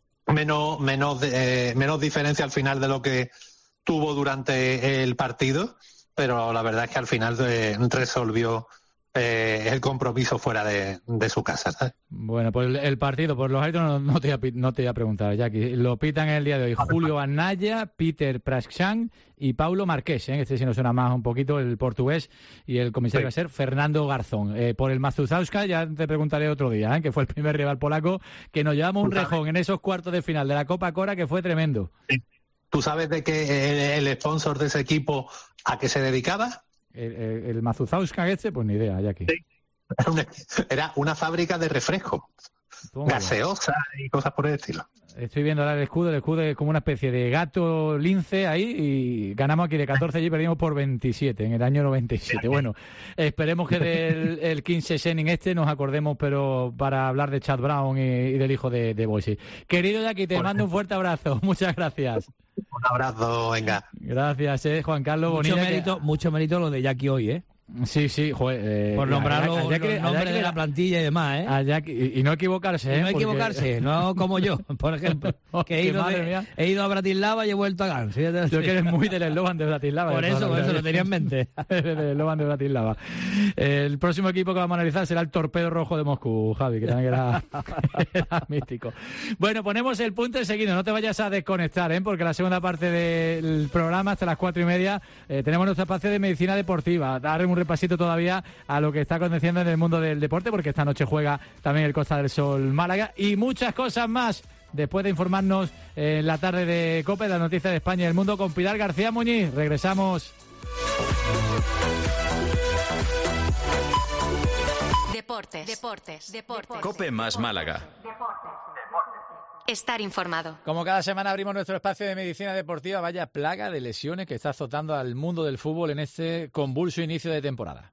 Menos diferencia al final de lo que tuvo durante el partido, pero la verdad es que al final resolvió el compromiso fuera de su casa, ¿sabes? Bueno, pues el partido, por los árbitros no te iba a preguntar, Jackie. Lo pitan el día de hoy Julio Anaya, Peter Praxan y Paulo Marqués, ¿eh? Este sí nos suena más un poquito, el portugués, y el comisario va a ser Fernando Garzón. Por el Mazuzauska ya te preguntaré otro día, ¿eh? Que fue el primer rival polaco, que nos llevamos un rejón en esos cuartos de final de la Copa Cora que fue tremendo. ¿Tú sabes de qué el sponsor de ese equipo a qué se dedicaba? El Mazuzauska este, pues ni idea, Jackie. Sí. Era una fábrica de refresco, gaseosa y cosas por el estilo. Estoy viendo ahora el escudo es como una especie de gato lince ahí, y ganamos aquí de 14 y perdimos por 27 en el año 97. Bueno, esperemos que del King's Shannon nos acordemos, pero para hablar de Chad Brown y del hijo de Boise. Querido Jackie, te mando un fuerte abrazo. Muchas gracias. Un abrazo, venga. Gracias, Juan Carlos Bonilla. Mucho mérito lo de Jackie hoy, ¿eh? Sí, joder. Por nombrar los nombres de la plantilla y demás, ¿eh? Y no equivocarse, ¿eh? Y no equivocarse, no como yo, por ejemplo, que he ido a Bratislava y he vuelto a Gans. Tú que eres muy del eslogan de Bratislava. Por eso lo tenía en mente. El eslogan de Bratislava. El próximo equipo que vamos a analizar será el Torpedo Rojo de Moscú, Javi, que también era místico. Bueno, ponemos el punto enseguida, no te vayas a desconectar, ¿eh? Porque la segunda parte del programa, hasta las 4:30, tenemos nuestro espacio de medicina deportiva. Dar un repasito todavía a lo que está aconteciendo en el mundo del deporte, porque esta noche juega también el Costa del Sol Málaga y muchas cosas más después de informarnos en la tarde de COPE, la noticia de España y el mundo con Pilar García Muñiz. Regresamos. Deportes. COPE más Málaga. Estar informado. Como cada semana abrimos nuestro espacio de medicina deportiva. Vaya plaga de lesiones que está azotando al mundo del fútbol en este convulso inicio de temporada.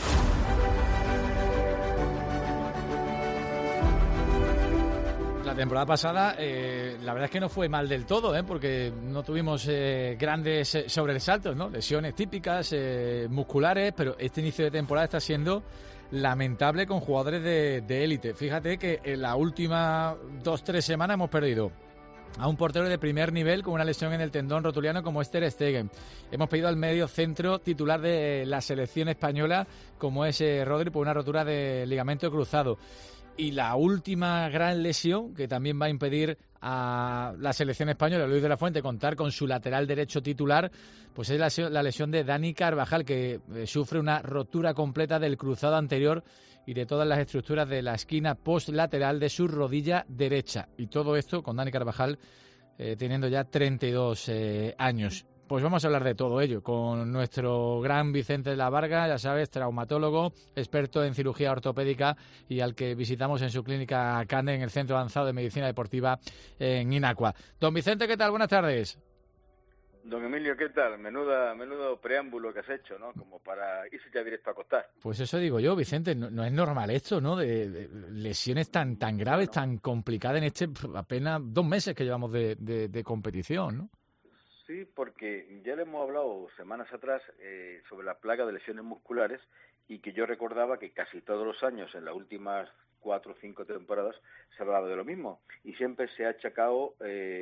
La temporada pasada, la verdad es que no fue mal del todo, porque no tuvimos grandes sobresaltos, ¿no? Lesiones típicas, musculares, pero este inicio de temporada está siendo lamentable con jugadores de élite. Fíjate que en las últimas 2-3 semanas hemos perdido a un portero de primer nivel con una lesión en el tendón rotuliano como es Ter Stegen. Hemos pedido al medio centro titular de la selección española como es Rodri por una rotura de ligamento cruzado. Y la última gran lesión que también va a impedir a la selección española, Luis de la Fuente, contar con su lateral derecho titular, pues es la lesión de Dani Carvajal, que sufre una rotura completa del cruzado anterior y de todas las estructuras de la esquina postlateral de su rodilla derecha. Y todo esto con Dani Carvajal teniendo ya 32 años. Pues vamos a hablar de todo ello con nuestro gran Vicente de la Varga, ya sabes, traumatólogo, experto en cirugía ortopédica y al que visitamos en su clínica CANDE en el Centro Avanzado de Medicina Deportiva en Inacua. Don Vicente, ¿qué tal? Buenas tardes. Don Emilio, ¿qué tal? Menudo preámbulo que has hecho, ¿no? Como para irse ya directo a acostar. Pues eso digo yo, Vicente, no es normal esto, ¿no? De lesiones tan graves, tan complicadas en apenas 2 meses que llevamos de competición, ¿no? Sí, porque ya le hemos hablado semanas atrás sobre la plaga de lesiones musculares y que yo recordaba que casi todos los años, en las últimas 4 o 5 temporadas, se hablaba de lo mismo y siempre se ha achacado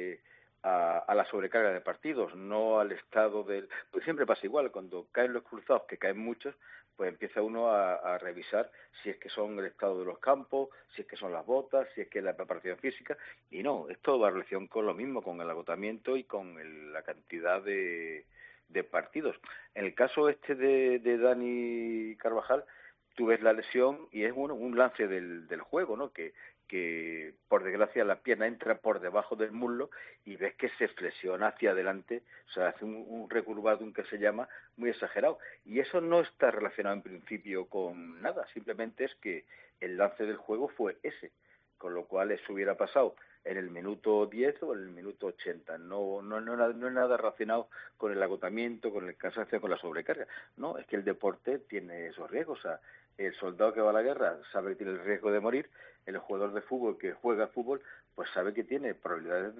a la sobrecarga de partidos, no al estado del... Pues siempre pasa igual, cuando caen los cruzados, que caen muchos, pues empieza uno a revisar si es que son el estado de los campos, si es que son las botas, si es que es la preparación física, y no, esto va en relación con lo mismo, con el agotamiento y con la cantidad de partidos. En el caso de Dani Carvajal, tú ves la lesión y es un lance del juego, ¿no? Que por desgracia la pierna entra por debajo del muslo y ves que se flexiona hacia adelante, o sea, hace un recurvatum que se llama muy exagerado. Y eso no está relacionado en principio con nada, simplemente es que el lance del juego fue ese, con lo cual eso hubiera pasado en el minuto 10 o en el minuto 80. No es nada relacionado con el agotamiento, con el cansancio, con la sobrecarga. No, es que el deporte tiene esos riesgos. O sea, el soldado que va a la guerra sabe que tiene el riesgo de morir, el jugador de fútbol que juega al fútbol pues sabe que tiene probabilidades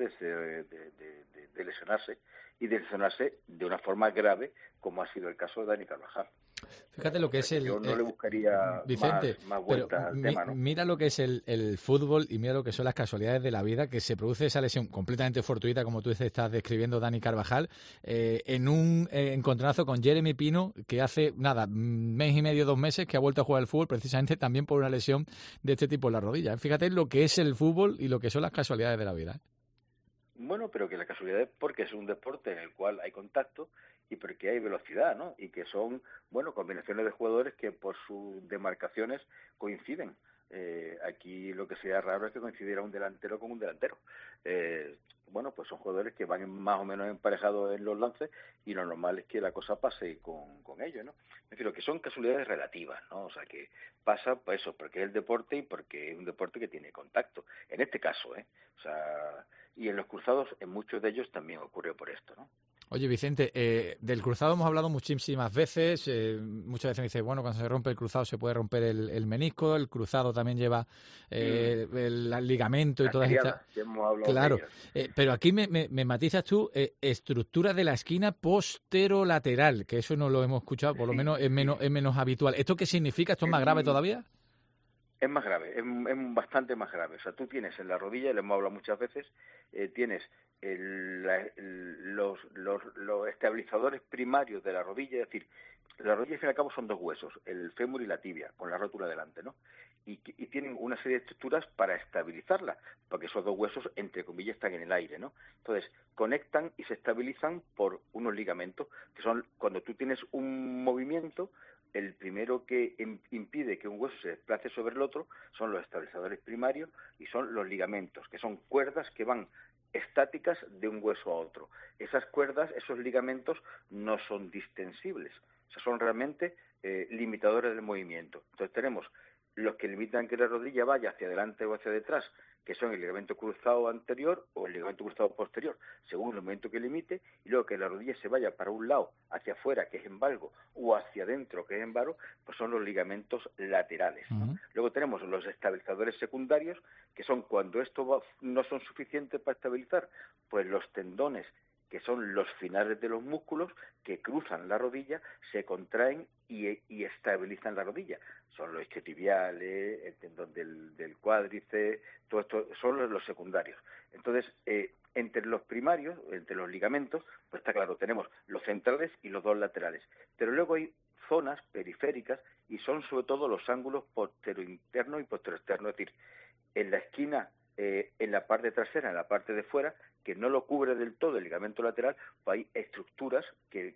de lesionarse, y de lesionarse de una forma grave, como ha sido el caso de Dani Carvajal. Fíjate lo que es el... Yo no le buscaría Vicente, más vueltas al tema, ¿no? Mira lo que es el fútbol y mira lo que son las casualidades de la vida, que se produce esa lesión completamente fortuita, como tú estás describiendo, Dani Carvajal, en un encontronazo con Jeremy Pino, que hace, mes y medio, 2 meses, que ha vuelto a jugar al fútbol, precisamente también por una lesión de este tipo en la rodilla. Fíjate lo que es el fútbol y lo que son las casualidades de la vida. Bueno, pero que la casualidad es porque es un deporte en el cual hay contacto y porque hay velocidad, ¿no? Y que son, bueno, combinaciones de jugadores que por sus demarcaciones coinciden. Aquí lo que sería raro es que coincidiera un delantero con un delantero. Bueno, pues son jugadores que van más o menos emparejados en los lances y lo normal es que la cosa pase con ellos, ¿no? Es decir, que son casualidades relativas, ¿no? O sea, que pasa pues eso, porque es el deporte y porque es un deporte que tiene contacto. En este caso, O sea, y en los cruzados, en muchos de ellos también ocurre por esto, ¿no? Oye, Vicente, del cruzado hemos hablado muchísimas veces. Muchas veces me dice, bueno, cuando se rompe el cruzado se puede romper el menisco. El cruzado también lleva el ligamento y todas estas... Claro, pero aquí me matizas tú, estructura de la esquina posterolateral, que eso no lo hemos escuchado, por lo menos es menos habitual. ¿Esto qué significa? ¿Esto es más grave todavía? Es más grave, es bastante más grave. O sea, tú tienes en la rodilla, le hemos hablado muchas veces, tienes los estabilizadores primarios de la rodilla, es decir, la rodilla al fin y al cabo son 2 huesos, el fémur y la tibia, con la rótula delante, ¿no? Y tienen una serie de estructuras para estabilizarla, porque esos 2 huesos, entre comillas, están en el aire, ¿no? Entonces, conectan y se estabilizan por unos ligamentos, que son, cuando tú tienes un movimiento, el primero que impide que un hueso se desplace sobre el otro son los estabilizadores primarios y son los ligamentos, que son cuerdas que van estáticas de un hueso a otro. Esas cuerdas, esos ligamentos, no son distensibles, o sea, son realmente limitadores del movimiento. Entonces tenemos los que limitan que la rodilla vaya hacia adelante o hacia detrás, que son el ligamento cruzado anterior o el ligamento cruzado posterior, según el movimiento que limite, y luego que la rodilla se vaya para un lado, hacia afuera, que es en valgo, o hacia adentro, que es en varo, pues son los ligamentos laterales, ¿no? Luego tenemos los estabilizadores secundarios, que son cuando no son suficientes para estabilizar, pues los tendones, que son los finales de los músculos que cruzan la rodilla, se contraen y estabilizan la rodilla. Son los isquiotibiales, el tendón del cuádriceps, todo esto son los secundarios. Entonces, entre los primarios, entre los ligamentos, pues está claro, tenemos los centrales y los 2 laterales. Pero luego hay zonas periféricas y son sobre todo los ángulos posterointerno y posteroexterno, es decir, en la esquina, en la parte trasera, en la parte de fuera, que no lo cubre del todo el ligamento lateral, pues hay estructuras que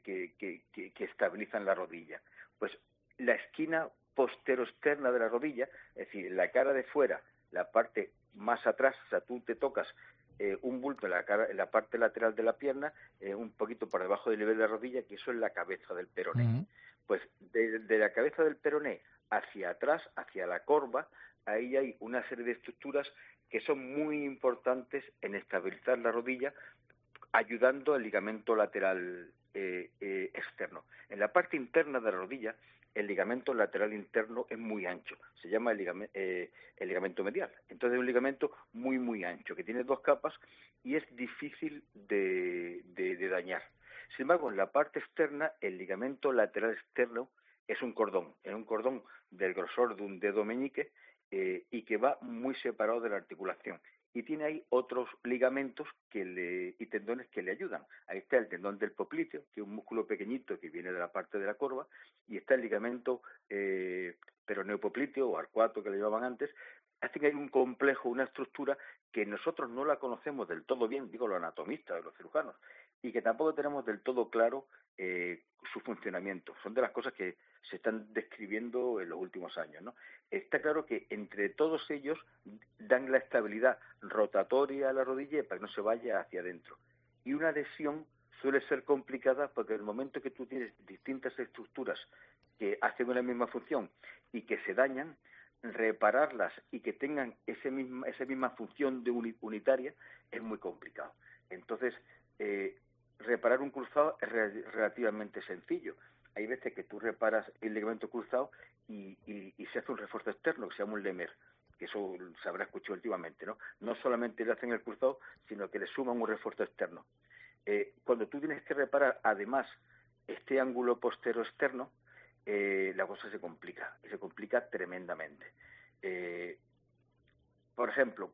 estabilizan la rodilla. Pues la esquina posteroexterna de la rodilla, es decir, la cara de fuera, la parte más atrás, o sea, tú te tocas un bulto en la parte lateral de la pierna, un poquito por debajo del nivel de la rodilla, que eso es la cabeza del peroné. Pues de la cabeza del peroné hacia atrás, hacia la corva, ahí hay una serie de estructuras que son muy importantes en estabilizar la rodilla, ayudando al ligamento lateral externo. En la parte interna de la rodilla, el ligamento lateral interno es muy ancho, se llama el ligamento medial. Entonces es un ligamento muy, muy ancho, que tiene 2 capas y es difícil de dañar. Sin embargo, en la parte externa, el ligamento lateral externo es un cordón del grosor de un dedo meñique, y que va muy separado de la articulación. Y tiene ahí otros ligamentos y tendones que le ayudan. Ahí está el tendón del popliteo, que es un músculo pequeñito que viene de la parte de la corva, y está el ligamento peroneopopliteo o arcuato, que le llamaban antes. Así que hay un complejo, una estructura que nosotros no la conocemos del todo bien, digo los anatomistas, los cirujanos, y que tampoco tenemos del todo claro su funcionamiento. Son de las cosas que se están describiendo en los últimos años, ¿no? Está claro que entre todos ellos dan la estabilidad rotatoria a la rodilla para que no se vaya hacia adentro. Y una lesión suele ser complicada porque en el momento que tú tienes distintas estructuras que hacen una misma función y que se dañan, repararlas y que tengan esa misma función de unitaria es muy complicado. Entonces, reparar un cruzado es relativamente sencillo. Hay veces que tú reparas el ligamento cruzado y se hace un refuerzo externo que se llama un Lemer, que eso se habrá escuchado últimamente, ¿no? No solamente le hacen el cruzado, sino que le suman un refuerzo externo. Cuando tú tienes que reparar, además, este ángulo postero externo, la cosa se complica tremendamente. Por ejemplo,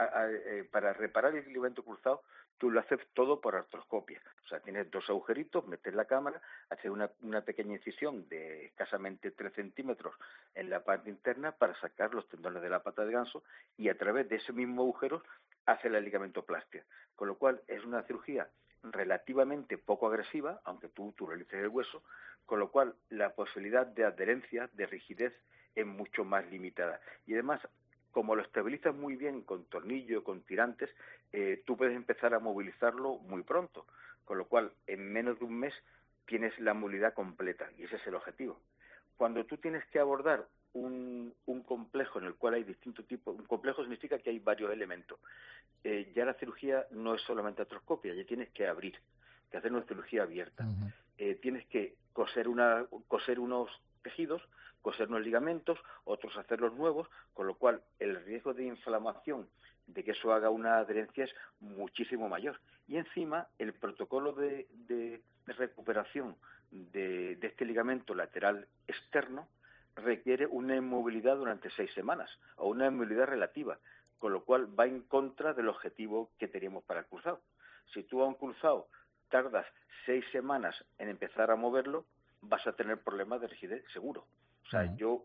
para reparar el ligamento cruzado, tú lo haces todo por artroscopia. O sea, tienes 2 agujeritos, metes la cámara, haces una pequeña incisión de escasamente 3 centímetros en la parte interna para sacar los tendones de la pata de ganso, y a través de ese mismo agujero hace la ligamentoplastia. Con lo cual es una cirugía relativamente poco agresiva, aunque tú realices el hueso, con lo cual la posibilidad de adherencia, de rigidez, es mucho más limitada. Y además, como lo estabilizas muy bien con tornillo, con tirantes, tú puedes empezar a movilizarlo muy pronto, con lo cual en menos de un mes tienes la movilidad completa, y ese es el objetivo. Cuando tú tienes que abordar un complejo en el cual hay distintos tipos, un complejo significa que hay varios elementos. Ya la cirugía no es solamente artroscopia, ya tienes que abrir, que hacer una cirugía abierta. Tienes que coser unos tejidos, coser unos ligamentos, otros hacerlos nuevos, con lo cual el riesgo de inflamación, de que eso haga una adherencia, es muchísimo mayor. Y encima el protocolo de recuperación de este ligamento lateral externo requiere una inmovilidad durante 6 semanas, o una inmovilidad relativa, con lo cual va en contra del objetivo que teníamos para el cruzado. Si tú a un cruzado tardas 6 semanas en empezar a moverlo, vas a tener problemas de rigidez, seguro. O sea, yo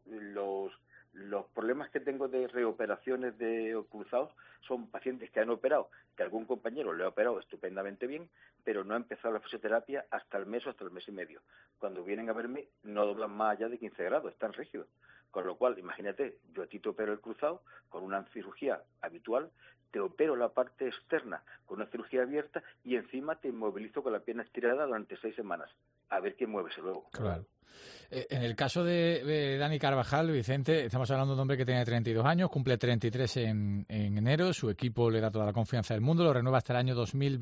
los problemas que tengo de reoperaciones de cruzados son pacientes que han operado, que algún compañero le ha operado estupendamente bien, pero no ha empezado la fisioterapia hasta el mes o hasta el mes y medio. Cuando vienen a verme no doblan más allá de 15 grados, están rígidos. Con lo cual, imagínate, yo a ti te opero el cruzado con una cirugía habitual, te opero la parte externa con una cirugía abierta y encima te inmovilizo con la pierna estirada durante 6 semanas. A ver qué mueves luego. Claro. En el caso de Dani Carvajal, Vicente, estamos hablando de un hombre que tiene 32 años, cumple 33 en enero, su equipo le da toda la confianza del mundo, lo renueva hasta el año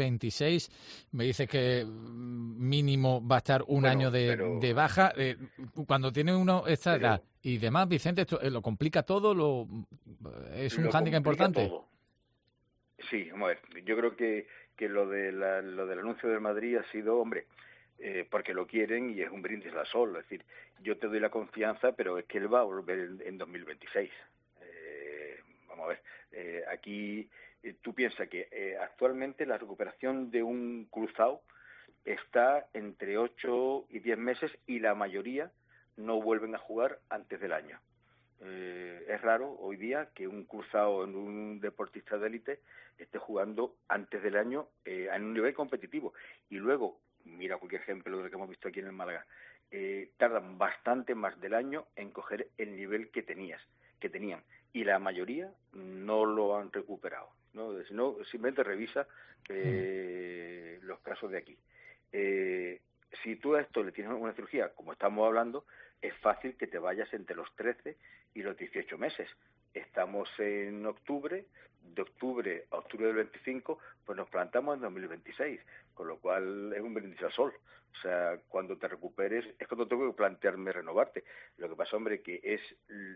2026, me dice que mínimo va a estar un año de baja. Cuando tiene uno esta edad y demás, Vicente, esto lo complica todo, es un hándicap importante. Todo. Sí, vamos a ver, yo creo que lo del anuncio del Madrid ha sido, hombre, porque lo quieren y es un brindis al sol. Es decir, yo te doy la confianza, pero es que él va a volver en 2026. Vamos a ver, aquí tú piensas que actualmente la recuperación de un cruzado está entre 8 y 10 meses y la mayoría no vuelven a jugar antes del año. Es raro hoy día que un cruzado en un deportista de élite esté jugando antes del año en un nivel competitivo. Y luego, mira cualquier ejemplo de lo que hemos visto aquí en el Málaga, tardan bastante más del año en coger el nivel que tenían, y la mayoría no lo han recuperado, ¿no? Si no, simplemente revisa los casos de aquí. Si tú a esto le tienes una cirugía, como estamos hablando, es fácil que te vayas entre los 13 y los 18 meses. Estamos en octubre, de octubre a octubre del 25, pues nos plantamos en 2026, con lo cual es un brindis al sol. O sea, cuando te recuperes es cuando tengo que plantearme renovarte. Lo que pasa, hombre, que es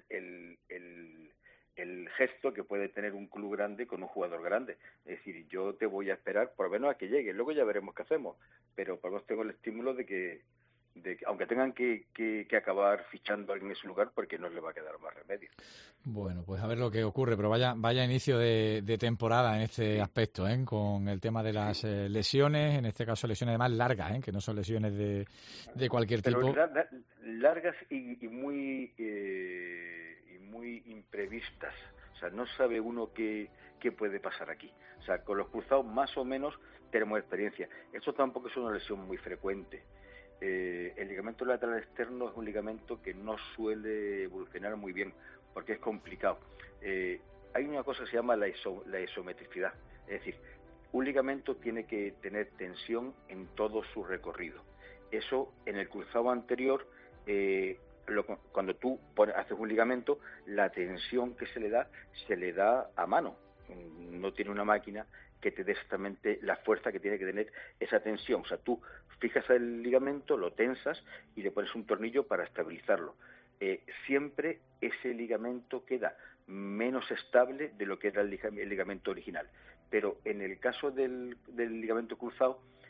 el gesto que puede tener un club grande con un jugador grande. Es decir, yo te voy a esperar por lo menos a que llegue, luego ya veremos qué hacemos, pero por lo menos tengo el estímulo de que aunque tengan que acabar fichando a alguien en su lugar, porque no le va a quedar más remedio. Bueno, pues a ver lo que ocurre, pero vaya inicio de temporada en este aspecto, con el tema de las lesiones, en este caso lesiones además largas, que no son lesiones de cualquier tipo. Largas y muy imprevistas. O sea, no sabe uno qué puede pasar aquí. O sea, con los cruzados más o menos tenemos experiencia. Esto tampoco es una lesión muy frecuente. El ligamento lateral externo es un ligamento que no suele evolucionar muy bien porque es complicado. Hay una cosa que se llama la isometricidad, es decir, un ligamento tiene que tener tensión en todo su recorrido. Eso en el cruzado anterior, cuando tú haces un ligamento, la tensión que se le da a mano. No tiene una máquina que te dé exactamente la fuerza que tiene que tener esa tensión. O sea, tú fijas el ligamento, lo tensas y le pones un tornillo para estabilizarlo. Siempre ese ligamento queda menos estable de lo que era el ligamento original. Pero en el caso del ligamento cruzado,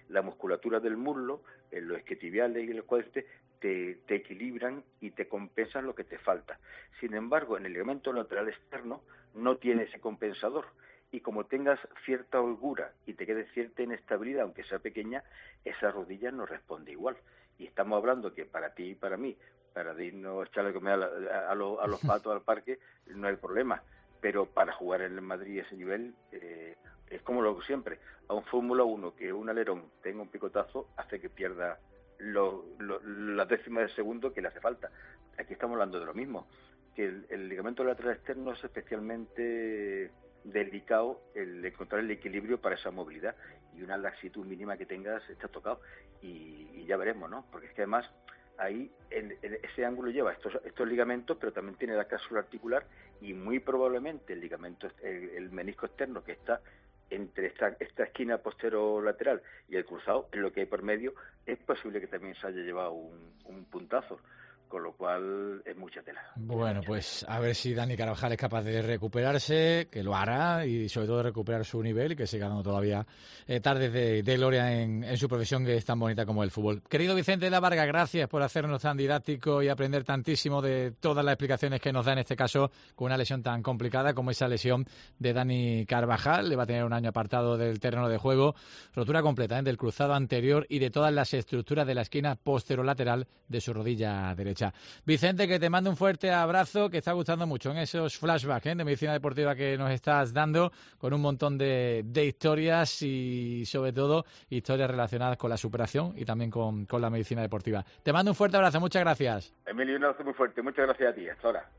la musculatura del muslo, los isquiotibiales y los cuádriceps te equilibran y te compensan lo que te falta. Sin embargo, en el ligamento lateral externo no tiene ese compensador, y como tengas cierta holgura y te quede cierta inestabilidad, aunque sea pequeña, esa rodilla no responde igual. Y estamos hablando que para ti y para mí, para irnos a echarle comer a los patos al parque, no hay problema, pero para jugar en el Madrid ese nivel, es como lo hago siempre. A un Fórmula 1 que un alerón tenga un picotazo hace que pierda las décimas de segundo que le hace falta. Aquí estamos hablando de lo mismo, que el ligamento lateral externo es especialmente delicado el encontrar el equilibrio para esa movilidad, y una laxitud mínima que tengas está tocado, y ya veremos, ¿no? Porque es que además ahí en ese ángulo lleva estos ligamentos, pero también tiene la cápsula articular, y muy probablemente el ligamento, el menisco externo que está entre esta esquina posterolateral y el cruzado, en lo que hay por medio, es posible que también se haya llevado un puntazo. Con lo cual es mucha tela. Bueno, pues a ver si Dani Carvajal es capaz de recuperarse, que lo hará, y sobre todo de recuperar su nivel, y que siga dando todavía tardes de gloria en su profesión, que es tan bonita como el fútbol. Querido Vicente de la Varga, gracias por hacernos tan didáctico y aprender tantísimo de todas las explicaciones que nos da, en este caso con una lesión tan complicada como esa lesión de Dani Carvajal. Le va a tener un año apartado del terreno de juego, rotura completa del cruzado anterior y de todas las estructuras de la esquina posterolateral de su rodilla derecha. Vicente, que te mando un fuerte abrazo, que está gustando mucho en esos flashbacks de medicina deportiva que nos estás dando, con un montón de historias, y sobre todo historias relacionadas con la superación y también con la medicina deportiva. Te mando un fuerte abrazo, muchas gracias. Emilio, un abrazo muy fuerte, muchas gracias a ti, hasta ahora.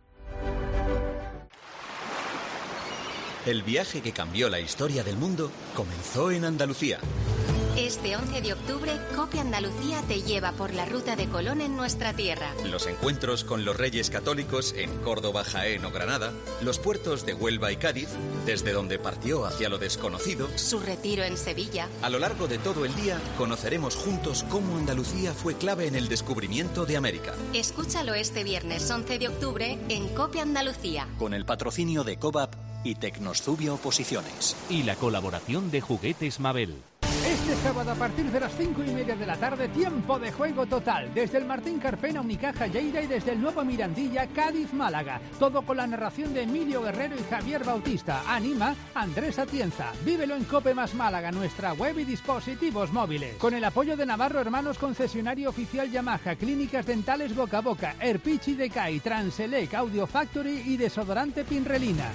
El viaje que cambió la historia del mundo comenzó en Andalucía. Este 11 de octubre, COPE Andalucía te lleva por la ruta de Colón en nuestra tierra. Los encuentros con los Reyes Católicos en Córdoba, Jaén o Granada, los puertos de Huelva y Cádiz, desde donde partió hacia lo desconocido, su retiro en Sevilla. A lo largo de todo el día conoceremos juntos cómo Andalucía fue clave en el descubrimiento de América. Escúchalo este viernes 11 de octubre en COPE Andalucía. Con el patrocinio de COVAP y Tecnostudio Oposiciones. Y la colaboración de Juguetes Mabel. Este sábado a partir de las 5:30 de la tarde, tiempo de juego total. Desde el Martín Carpena, Unicaja Lleida, y desde el Nuevo Mirandilla, Cádiz, Málaga. Todo con la narración de Emilio Guerrero y Javier Bautista. Anima Andrés Atienza. Vívelo en COPE más Málaga, nuestra web y dispositivos móviles. Con el apoyo de Navarro Hermanos, concesionario oficial Yamaha, Clínicas Dentales Boca a Boca, Erpichi Decay, Transelec, Audio Factory y Desodorante Pinrelina.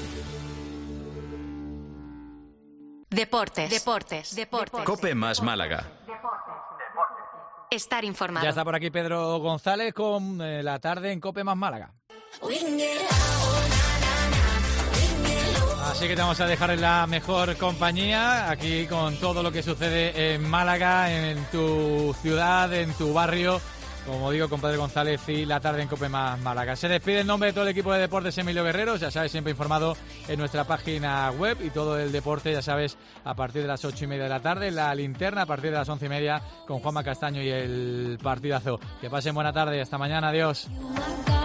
Deportes. COPE más Málaga. Estar informado. Ya está por aquí Pedro González con la tarde en COPE más Málaga. Así que te vamos a dejar en la mejor compañía, aquí con todo lo que sucede en Málaga, en tu ciudad, en tu barrio. Como digo, con Pedro González y la tarde en COPE más Málaga. Se despide en nombre de todo el equipo de deportes Emilio Guerrero. Ya sabes, siempre informado en nuestra página web, y todo el deporte, ya sabes, a partir de las 8:30 de la tarde. La linterna a partir de las 11:30 con Juanma Castaño y el partidazo. Que pasen buena tarde. Hasta mañana. Adiós.